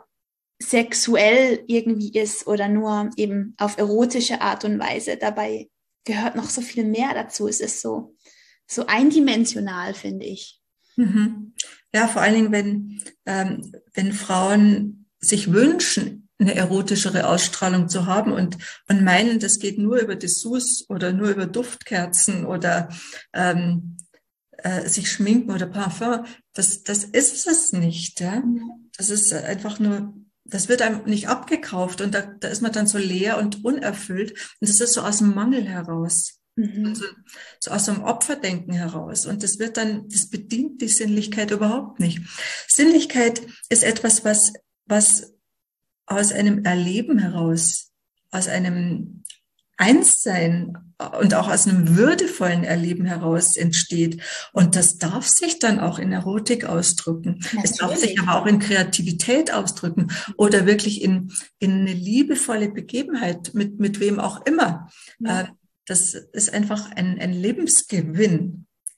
sexuell irgendwie ist oder nur eben auf erotische Art und Weise. Dabei gehört noch so viel mehr dazu. Es ist so, so eindimensional, finde ich. Mhm. Ja, vor allen Dingen, wenn, ähm, wenn Frauen sich wünschen, eine erotischere Ausstrahlung zu haben und, und meinen, das geht nur über Dessous oder nur über Duftkerzen oder ähm, äh, sich schminken oder Parfum, das, das ist es nicht. Ja? Das ist einfach nur, das wird einem nicht abgekauft und da, da ist man dann so leer und unerfüllt und das ist so aus dem Mangel heraus. Mhm. Also, so aus so einem Opferdenken heraus. Und das wird dann, das bedient die Sinnlichkeit überhaupt nicht. Sinnlichkeit ist etwas, was, was aus einem Erleben heraus, aus einem Einssein und auch aus einem würdevollen Erleben heraus entsteht. Und das darf sich dann auch in Erotik ausdrücken. Natürlich. Es darf sich aber auch in Kreativität ausdrücken oder wirklich in, in eine liebevolle Begebenheit mit, mit wem auch immer. Ja. Das ist einfach ein, ein Lebensgewinn.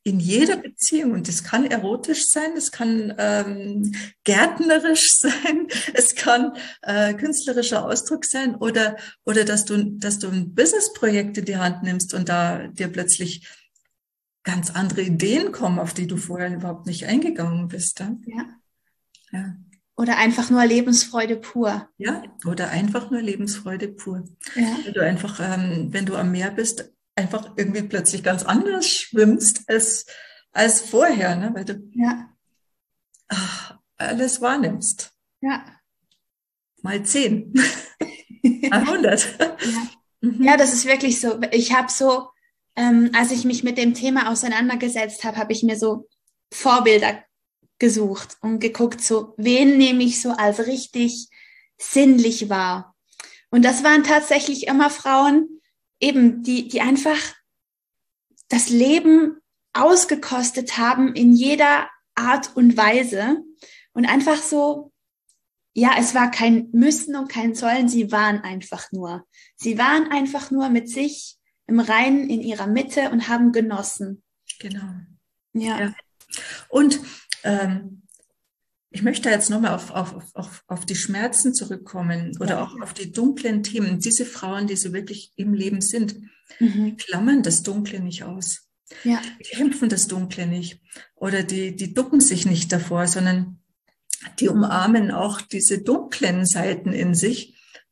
in jeder Beziehung, und das kann erotisch sein, es kann ähm, gärtnerisch sein, es kann äh, künstlerischer Ausdruck sein oder, oder dass du, dass du ein Businessprojekt in die Hand nimmst und da dir plötzlich ganz andere Ideen kommen, auf die du vorher überhaupt nicht eingegangen bist. Ja. Ja. Ja. Oder einfach nur Lebensfreude pur. Ja, oder einfach nur Lebensfreude pur. Ja. Wenn du einfach, ähm, wenn du am Meer bist, einfach irgendwie plötzlich ganz anders schwimmst als, als vorher, ne? Weil du Ja. ach, alles wahrnimmst. Ja. Mal zehn, mal hundert. Ja. Mhm. Ja, das ist wirklich so. Ich habe so, ähm, als ich mich mit dem Thema auseinandergesetzt habe, habe ich mir so Vorbilder gesucht und geguckt, so wen nehme ich so als richtig sinnlich wahr. Und das waren tatsächlich immer Frauen, eben die, die einfach das Leben ausgekostet haben in jeder Art und Weise und einfach so, ja, es war kein Müssen und kein Sollen, sie waren einfach nur. Sie waren einfach nur mit sich im Reinen in ihrer Mitte und haben genossen. Genau. Ja. Ja. Und ähm, ich möchte jetzt nochmal auf, auf, auf, auf die Schmerzen zurückkommen oder Ja. auch auf die dunklen Themen. Diese Frauen, die so wirklich im Leben sind, Mhm. klammern das Dunkle nicht aus. Ja. Die kämpfen das Dunkle nicht oder die, die ducken sich nicht davor, sondern die umarmen auch diese dunklen Seiten in sich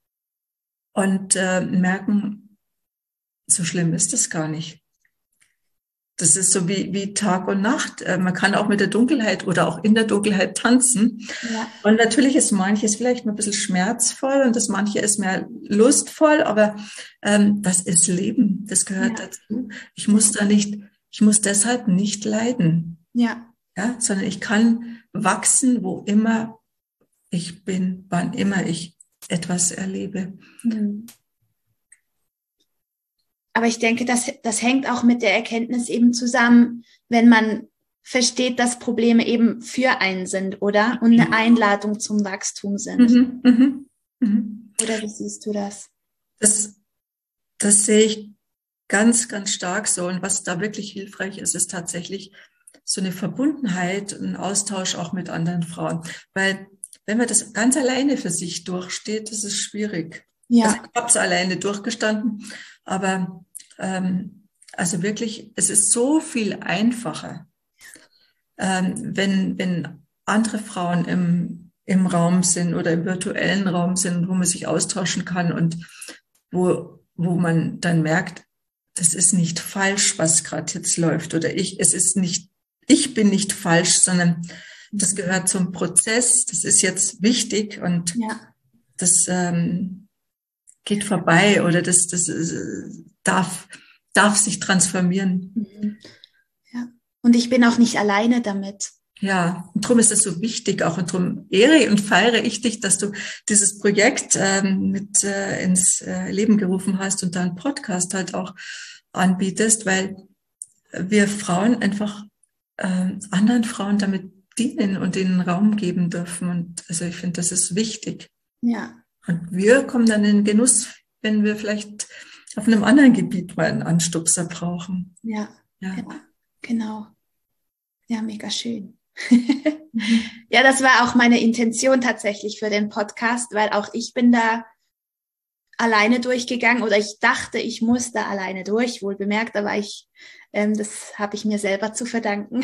und äh, merken, so schlimm ist das gar nicht. Das ist so wie, wie Tag und Nacht. Äh, man kann auch mit der Dunkelheit oder auch in der Dunkelheit tanzen. Ja. Und natürlich ist manches vielleicht ein bisschen schmerzvoll und das manche ist mehr lustvoll, aber ähm, das ist Leben. Das gehört Ja. dazu. Ich muss da nicht, ich muss deshalb nicht leiden. Ja. Ja, sondern ich kann wachsen, wo immer ich bin, wann immer ich etwas erlebe. Mhm. Aber ich denke, das, das hängt auch mit der Erkenntnis eben zusammen, wenn man versteht, dass Probleme eben für einen sind, oder? Und eine Einladung zum Wachstum sind. Mhm, mhm, mhm. Oder wie siehst du das? Das, das sehe ich ganz, ganz stark so. Und was da wirklich hilfreich ist, ist tatsächlich so eine Verbundenheit, ein Austausch auch mit anderen Frauen. Weil wenn man das ganz alleine für sich durchsteht, das ist schwierig. Ja. Also ich habe es alleine durchgestanden, aber ähm, also wirklich, es ist so viel einfacher, ähm, wenn, wenn andere Frauen im, im Raum sind oder im virtuellen Raum sind, wo man sich austauschen kann und wo, wo man dann merkt, das ist nicht falsch, was gerade jetzt läuft, oder ich, es ist nicht, ich bin nicht falsch, sondern das gehört zum Prozess, das ist jetzt wichtig und Ja. das ähm, geht vorbei oder das, das äh, darf, darf sich transformieren. Mhm. Ja. Und ich bin auch nicht alleine damit. Ja, und darum ist es so wichtig auch und darum ehre und feiere ich dich, dass du dieses Projekt ähm, mit äh, ins äh, Leben gerufen hast und deinen Podcast halt auch anbietest, weil wir Frauen einfach äh, anderen Frauen damit dienen und ihnen Raum geben dürfen. Und also ich finde, das ist wichtig. Ja. Und wir kommen dann in den Genuss, wenn wir vielleicht auf einem anderen Gebiet mal einen Anstupser brauchen. Ja. Ja, Ja. Genau. Ja, mega schön. mhm. Ja, das war auch meine Intention tatsächlich für den Podcast, weil auch ich bin da alleine durchgegangen oder ich dachte, ich muss da alleine durch, wohl bemerkt, aber ich, ähm, das habe ich mir selber zu verdanken.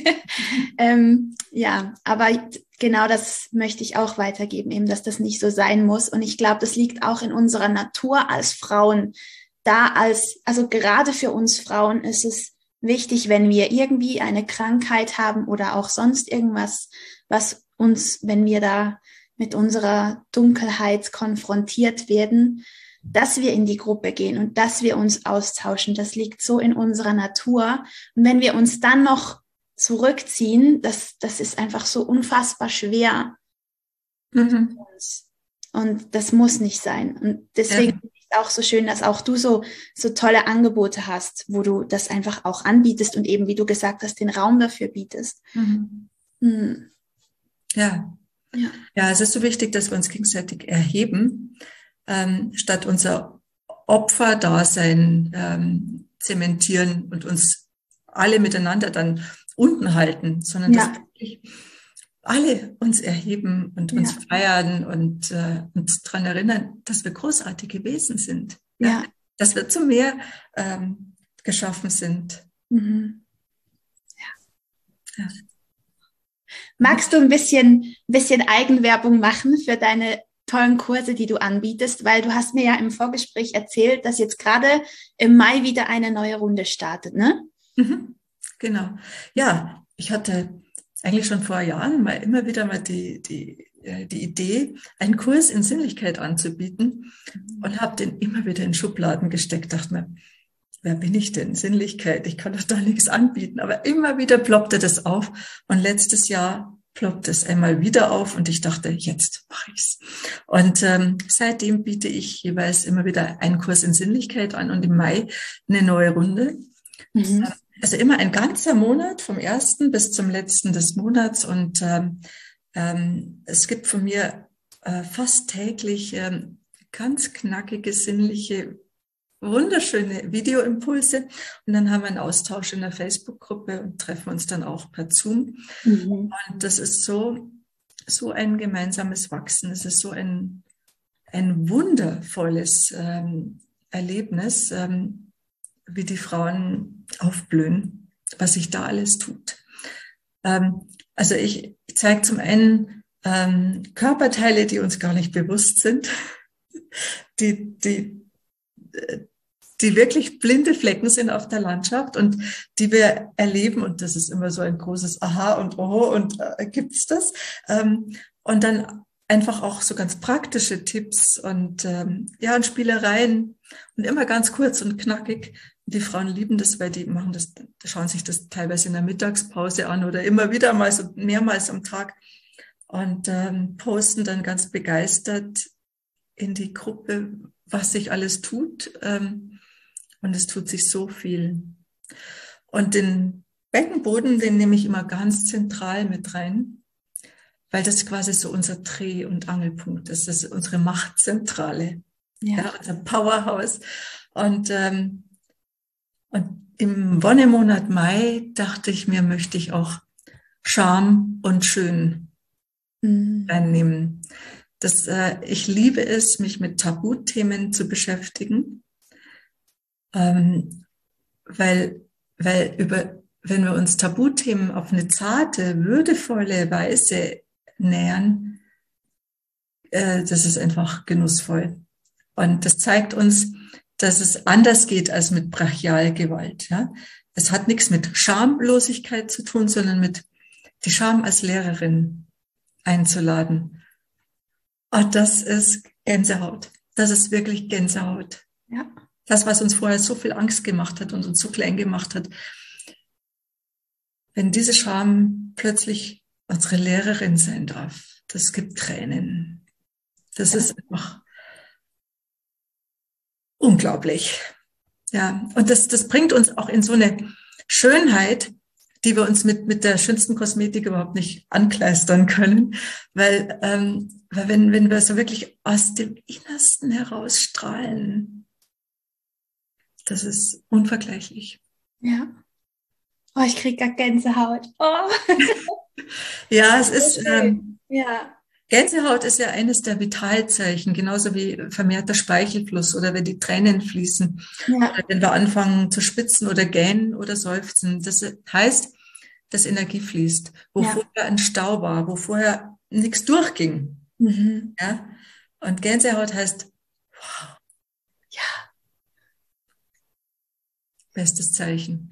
ähm, ja, aber genau das möchte ich auch weitergeben, eben, dass das nicht so sein muss. Und ich glaube, das liegt auch in unserer Natur als Frauen. Da als, also gerade für uns Frauen ist es wichtig, wenn wir irgendwie eine Krankheit haben oder auch sonst irgendwas, was uns, wenn wir da mit unserer Dunkelheit konfrontiert werden, dass wir in die Gruppe gehen und dass wir uns austauschen. Das liegt so in unserer Natur. Und wenn wir uns dann noch zurückziehen, das, das ist einfach so unfassbar schwer. Mhm. Und das muss nicht sein. Und deswegen Ja. ist es auch so schön, dass auch du so, so tolle Angebote hast, wo du das einfach auch anbietest und eben, wie du gesagt hast, den Raum dafür bietest. Mhm. Hm. Ja. Ja. Ja, es ist so wichtig, dass wir uns gegenseitig erheben, ähm, statt unser Opferdasein ähm, zementieren und uns alle miteinander dann unten halten, sondern Ja. dass wirklich alle uns erheben und Ja. uns feiern und äh, uns daran erinnern, dass wir großartige Wesen sind. Ja? Ja. Dass wir zu mehr ähm, geschaffen sind. Mhm. Ja. Magst du ein bisschen, bisschen Eigenwerbung machen für deine tollen Kurse, die du anbietest? Weil du hast mir ja im Vorgespräch erzählt, dass jetzt gerade im Mai wieder eine neue Runde startet, ne? Mhm. Genau. Ja, ich hatte eigentlich schon vor Jahren mal immer wieder mal die, die, die Idee, einen Kurs in Sinnlichkeit anzubieten und habe den immer wieder in Schubladen gesteckt. Dachte mir, wer bin ich denn? Sinnlichkeit, ich kann doch da nichts anbieten. Aber immer wieder ploppte das auf. Und letztes Jahr ploppt es einmal wieder auf und ich dachte, jetzt mache ich's. Und ähm, seitdem biete ich jeweils immer wieder einen Kurs in Sinnlichkeit an und im Mai eine neue Runde. Mhm. Also immer ein ganzer Monat, vom ersten bis zum letzten des Monats. Und ähm, ähm, es gibt von mir äh, fast täglich ähm, ganz knackige, sinnliche, wunderschöne Videoimpulse. Und dann haben wir einen Austausch in der Facebook-Gruppe und treffen uns dann auch per Zoom. Mhm. Und das ist so, so ein gemeinsames Wachsen. Es ist so ein, ein wundervolles ähm, Erlebnis, ähm, wie die Frauen aufblühen, was sich da alles tut. Ähm, also ich, ich zeige zum einen ähm, Körperteile, die uns gar nicht bewusst sind, die, die, die wirklich blinde Flecken sind auf der Landschaft und die wir erleben. Und das ist immer so ein großes Aha und Oh und äh, gibt's das? Ähm, und dann einfach auch so ganz praktische Tipps und ähm, ja und Spielereien und immer ganz kurz und knackig. Die Frauen lieben das, weil die machen das, schauen sich das teilweise in der Mittagspause an oder immer wieder mal so mehrmals am Tag und ähm, posten dann ganz begeistert in die Gruppe, was sich alles tut. Ähm, und es tut sich so viel. Und den Beckenboden, den nehme ich immer ganz zentral mit rein, weil das quasi so unser Dreh- und Angelpunkt ist. Das ist unsere Machtzentrale, ja. Ja, unser Powerhouse. Und ähm, Und im Wonnemonat Mai dachte ich mir, möchte ich auch Charme und Schön Mhm. reinnehmen. Das, äh, ich liebe es, mich mit Tabuthemen zu beschäftigen, ähm, weil, weil über, wenn wir uns Tabuthemen auf eine zarte, würdevolle Weise nähern, äh, das ist einfach genussvoll. Und das zeigt uns, dass es anders geht als mit Brachialgewalt. Ja? Es hat nichts mit Schamlosigkeit zu tun, sondern mit die Scham als Lehrerin einzuladen. Und das ist Gänsehaut. Das ist wirklich Gänsehaut. Ja. Das, was uns vorher so viel Angst gemacht hat und uns so klein gemacht hat. Wenn diese Scham plötzlich unsere Lehrerin sein darf, das gibt Tränen. Das Ja. ist einfach unglaublich. Ja, und das, das bringt uns auch in so eine Schönheit, die wir uns mit, mit der schönsten Kosmetik überhaupt nicht ankleistern können. Weil, ähm, weil wenn, wenn wir so wirklich aus dem Innersten herausstrahlen, das ist unvergleichlich. Ja. Oh, ich kriege gar Gänsehaut. Oh. Ja, es ist, ähm, ja. Gänsehaut ist ja eines der Vitalzeichen, genauso wie vermehrter Speichelfluss oder wenn die Tränen fließen Ja. oder wenn wir anfangen zu spitzen oder gähnen oder seufzen. Das heißt, dass Energie fließt, wo Ja. vorher ein Stau war, wo vorher nichts durchging. Mhm. Ja? Und Gänsehaut heißt, wow, Ja. bestes Zeichen.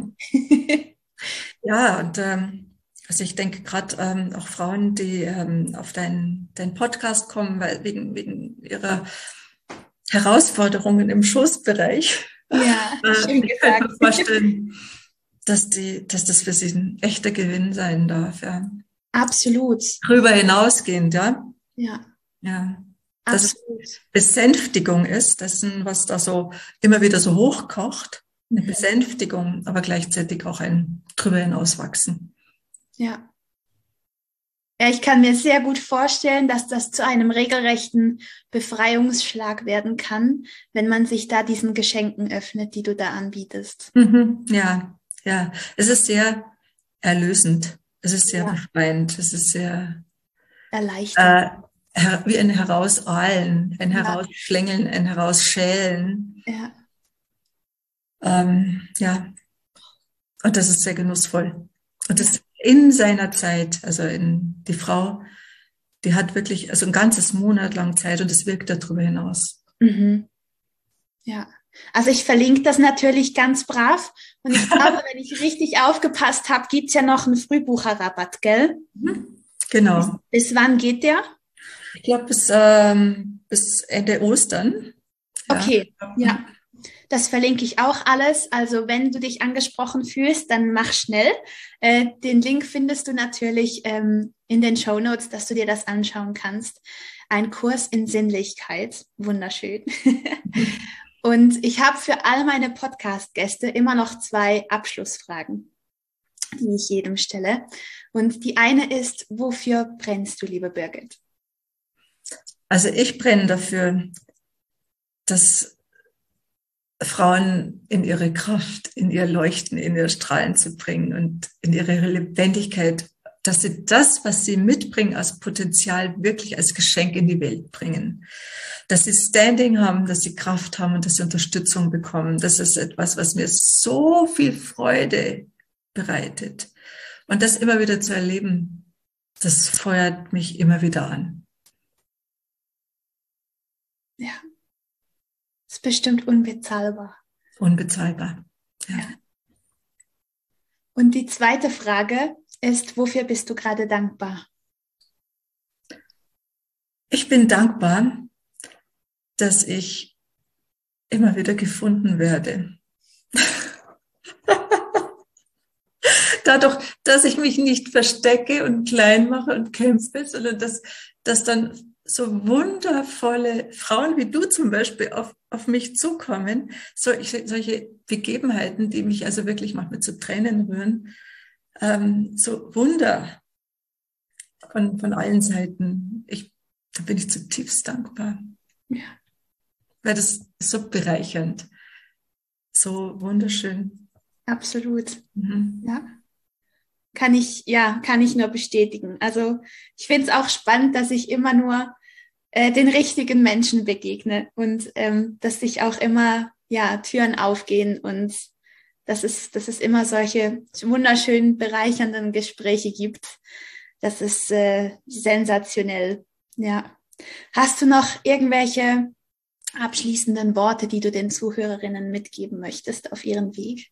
Ja, und ähm, also ich denke gerade ähm, auch Frauen, die ähm, auf deinen dein Podcast kommen, weil wegen, wegen ihrer Herausforderungen im Schoßbereich. Ja, Äh, schön ich könnte gesagt. mir vorstellen, dass, die, dass das für sie ein echter Gewinn sein darf. Ja. Absolut. Darüber hinausgehend, ja. Ja, Ja. Dass es absolut. Besänftigung ist, dessen, was da so immer wieder so hochkocht. Eine Mhm. Besänftigung, aber gleichzeitig auch ein drüber hinauswachsen. Ja. Ja, ich kann mir sehr gut vorstellen, dass das zu einem regelrechten Befreiungsschlag werden kann, wenn man sich da diesen Geschenken öffnet, die du da anbietest. Mhm, ja, ja, es ist sehr erlösend. Es ist sehr Ja. befreiend. Es ist sehr Erleichternd. äh, her- wie ein Herausahlen, ein Ja. Herausschlängeln, ein Herausschälen. Ja. Ähm, ja, und das ist sehr genussvoll. Und das in seiner Zeit, also in die Frau, die hat wirklich also ein ganzes Monat lang Zeit und es wirkt darüber hinaus. Mhm. Ja. Also ich verlinke das natürlich ganz brav. Und ich glaube, wenn ich richtig aufgepasst habe, gibt's ja noch einen Frühbucherrabatt, gell? Mhm. Genau. Bis, bis wann geht der? Ich glaube bis, ähm, bis Ende Ostern. Ja. Okay, ja. Das verlinke ich auch alles. Also wenn du dich angesprochen fühlst, dann mach schnell. Äh, den Link findest du natürlich ähm, in den Shownotes, dass du dir das anschauen kannst. Ein Kurs in Sinnlichkeit. Wunderschön. Und ich habe für all meine Podcast-Gäste immer noch zwei Abschlussfragen, die ich jedem stelle. Und die eine ist, wofür brennst du, liebe Birgit? Also ich brenne dafür, dass Frauen in ihre Kraft, in ihr Leuchten, in ihr Strahlen zu bringen und in ihre Lebendigkeit, dass sie das, was sie mitbringen als Potenzial, wirklich als Geschenk in die Welt bringen. Dass sie Standing haben, dass sie Kraft haben und dass sie Unterstützung bekommen. Das ist etwas, was mir so viel Freude bereitet. Und das immer wieder zu erleben, das feuert mich immer wieder an. Ja. Ist bestimmt unbezahlbar. Unbezahlbar. Ja. Ja. Und die zweite Frage ist, wofür bist du gerade dankbar? Ich bin dankbar, dass ich immer wieder gefunden werde. Dadurch, dass ich mich nicht verstecke und klein mache und kämpfe, sondern dass, dass dann so wundervolle Frauen wie du zum Beispiel auf, auf mich zukommen, solche, solche Begebenheiten, die mich also wirklich manchmal zu Tränen rühren, ähm, so Wunder von, von allen Seiten. Ich, da bin ich zutiefst dankbar. Ja. Weil das ist so bereichernd, so wunderschön. Absolut. Mhm. Ja. Kann ich, ja, kann ich nur bestätigen. Also ich finde es auch spannend, dass ich immer nur äh, den richtigen Menschen begegne und ähm, dass sich auch immer ja Türen aufgehen und dass es, dass es immer solche wunderschönen, bereichernden Gespräche gibt. Das ist äh, sensationell. Ja. Hast du noch irgendwelche abschließenden Worte, die du den Zuhörerinnen mitgeben möchtest auf ihren Weg?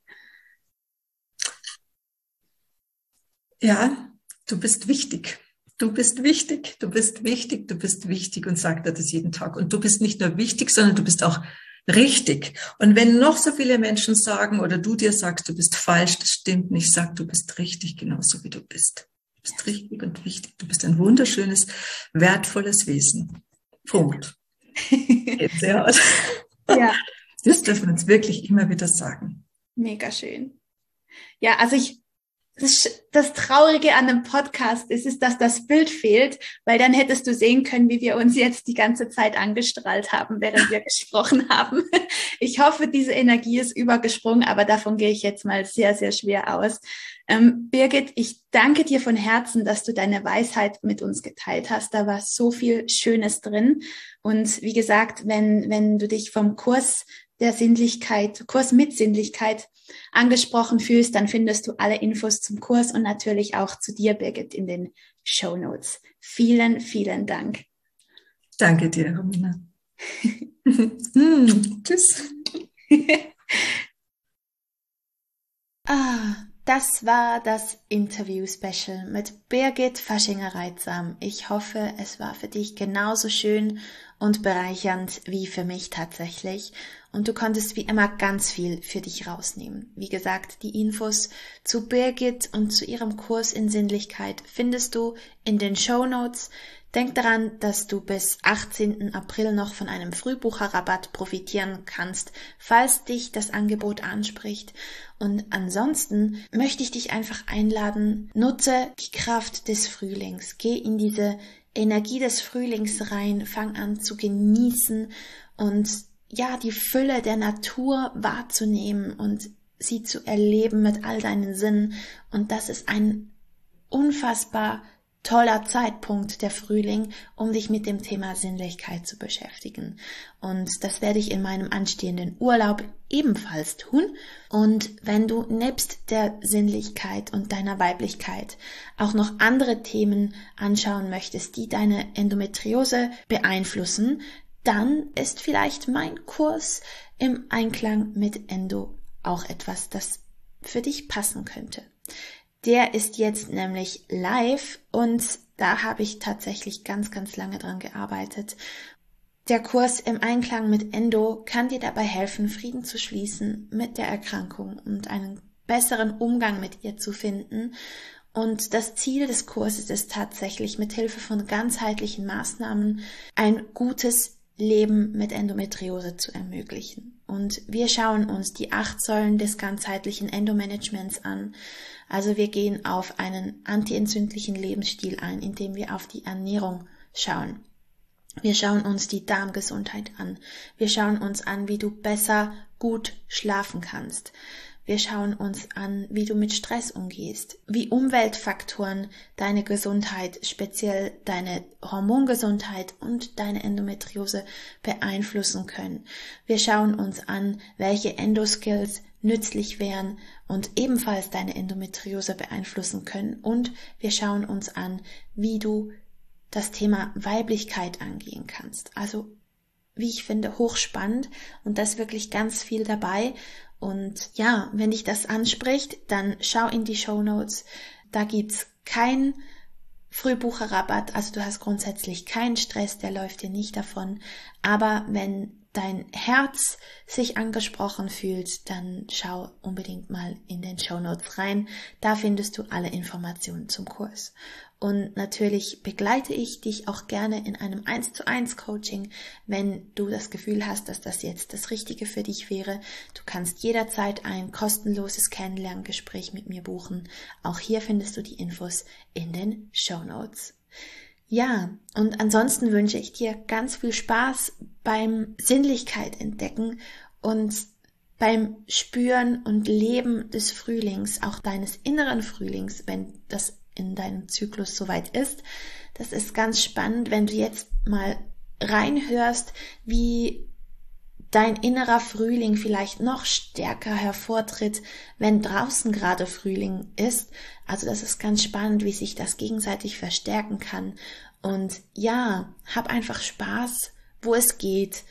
Ja, du bist wichtig. Du bist wichtig, du bist wichtig, du bist wichtig und sag dir das jeden Tag. Und du bist nicht nur wichtig, sondern du bist auch richtig. Und wenn noch so viele Menschen sagen oder du dir sagst, du bist falsch, das stimmt nicht. Sag, du bist richtig, genauso wie du bist. Du bist richtig und wichtig. Du bist ein wunderschönes, wertvolles Wesen. Punkt. Geht sehr aus. Ja. Das dürfen wir uns wirklich immer wieder sagen. Mega schön. Ja, also ich Das, das Traurige an dem Podcast ist, ist, dass das Bild fehlt, weil dann hättest du sehen können, wie wir uns jetzt die ganze Zeit angestrahlt haben, während wir gesprochen haben. Ich hoffe, diese Energie ist übergesprungen, aber davon gehe ich jetzt mal sehr, sehr schwer aus. Ähm, Birgit, ich danke dir von Herzen, dass du deine Weisheit mit uns geteilt hast. Da war so viel Schönes drin. Und wie gesagt, wenn, wenn du dich vom Kurs der Sinnlichkeit, Kurs mit Sinnlichkeit angesprochen fühlst, dann findest du alle Infos zum Kurs und natürlich auch zu dir, Birgit, in den Shownotes. Vielen, vielen Dank. Danke dir, Romina. hm, tschüss. Ah, das war das Interview-Special mit Birgit Faschinger-Reitsam. Ich hoffe, es war für dich genauso schön und bereichernd wie für mich tatsächlich. Und du konntest wie immer ganz viel für dich rausnehmen. Wie gesagt, die Infos zu Birgit und zu ihrem Kurs in Sinnlichkeit findest du in den Shownotes. Denk daran, dass du bis achtzehnten April noch von einem Frühbucherrabatt profitieren kannst, falls dich das Angebot anspricht. Und ansonsten möchte ich dich einfach einladen, nutze die Kraft des Frühlings. Geh in diese Energie des Frühlings rein, fang an zu genießen und ja, die Fülle der Natur wahrzunehmen und sie zu erleben mit all deinen Sinnen. Und das ist ein unfassbar toller Zeitpunkt, der Frühling, um dich mit dem Thema Sinnlichkeit zu beschäftigen. Und das werde ich in meinem anstehenden Urlaub ebenfalls tun. Und wenn du nebst der Sinnlichkeit und deiner Weiblichkeit auch noch andere Themen anschauen möchtest, die deine Endometriose beeinflussen, dann ist vielleicht mein Kurs im Einklang mit Endo auch etwas, das für dich passen könnte. Der ist jetzt nämlich live und da habe ich tatsächlich ganz, ganz lange dran gearbeitet. Der Kurs im Einklang mit Endo kann dir dabei helfen, Frieden zu schließen mit der Erkrankung und einen besseren Umgang mit ihr zu finden. Und das Ziel des Kurses ist tatsächlich, mit Hilfe von ganzheitlichen Maßnahmen ein gutes Leben mit Endometriose zu ermöglichen. Und wir schauen uns die acht Säulen des ganzheitlichen Endomanagements an. Also wir gehen auf einen antientzündlichen Lebensstil ein, indem wir auf die Ernährung schauen. Wir schauen uns die Darmgesundheit an. Wir schauen uns an, wie du besser gut schlafen kannst. Wir schauen uns an, wie du mit Stress umgehst, wie Umweltfaktoren deine Gesundheit, speziell deine Hormongesundheit und deine Endometriose beeinflussen können. Wir schauen uns an, welche Endoskills nützlich wären und ebenfalls deine Endometriose beeinflussen können. Und wir schauen uns an, wie du das Thema Weiblichkeit angehen kannst. Also, wie ich finde, hochspannend und da ist wirklich ganz viel dabei. Und ja, wenn dich das anspricht, dann schau in die Shownotes. Da gibt's keinen Frühbucherrabatt, also du hast grundsätzlich keinen Stress, der läuft dir nicht davon. Aber wenn dein Herz sich angesprochen fühlt, dann schau unbedingt mal in den Shownotes rein. Da findest du alle Informationen zum Kurs. Und natürlich begleite ich dich auch gerne in einem eins zu eins Coaching, wenn du das Gefühl hast, dass das jetzt das Richtige für dich wäre. Du kannst jederzeit ein kostenloses Kennenlerngespräch mit mir buchen. Auch hier findest du die Infos in den Shownotes. Ja, und ansonsten wünsche ich dir ganz viel Spaß beim Sinnlichkeit entdecken und beim Spüren und Leben des Frühlings, auch deines inneren Frühlings, wenn das in deinem Zyklus soweit ist. Das ist ganz spannend, wenn du jetzt mal reinhörst, wie dein innerer Frühling vielleicht noch stärker hervortritt, wenn draußen gerade Frühling ist. Also das ist ganz spannend, wie sich das gegenseitig verstärken kann. Und ja, hab einfach Spaß, wo es geht.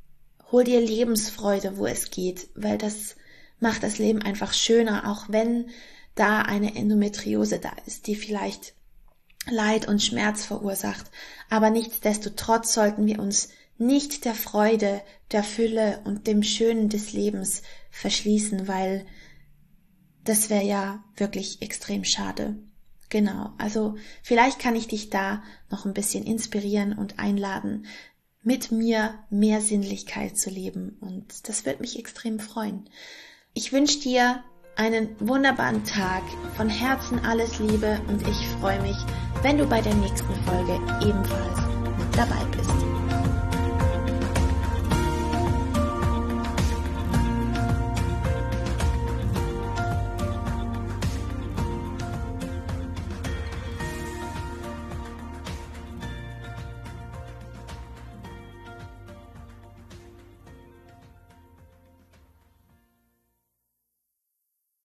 Hol dir Lebensfreude, wo es geht, weil das macht das Leben einfach schöner, auch wenn da eine Endometriose da ist, die vielleicht Leid und Schmerz verursacht. Aber nichtsdestotrotz sollten wir uns nicht der Freude, der Fülle und dem Schönen des Lebens verschließen, weil das wäre ja wirklich extrem schade. Genau, also vielleicht kann ich dich da noch ein bisschen inspirieren und einladen, mit mir mehr Sinnlichkeit zu leben, und das wird mich extrem freuen. Ich wünsche dir einen wunderbaren Tag, von Herzen alles Liebe, und ich freue mich, wenn du bei der nächsten Folge ebenfalls mit dabei bist.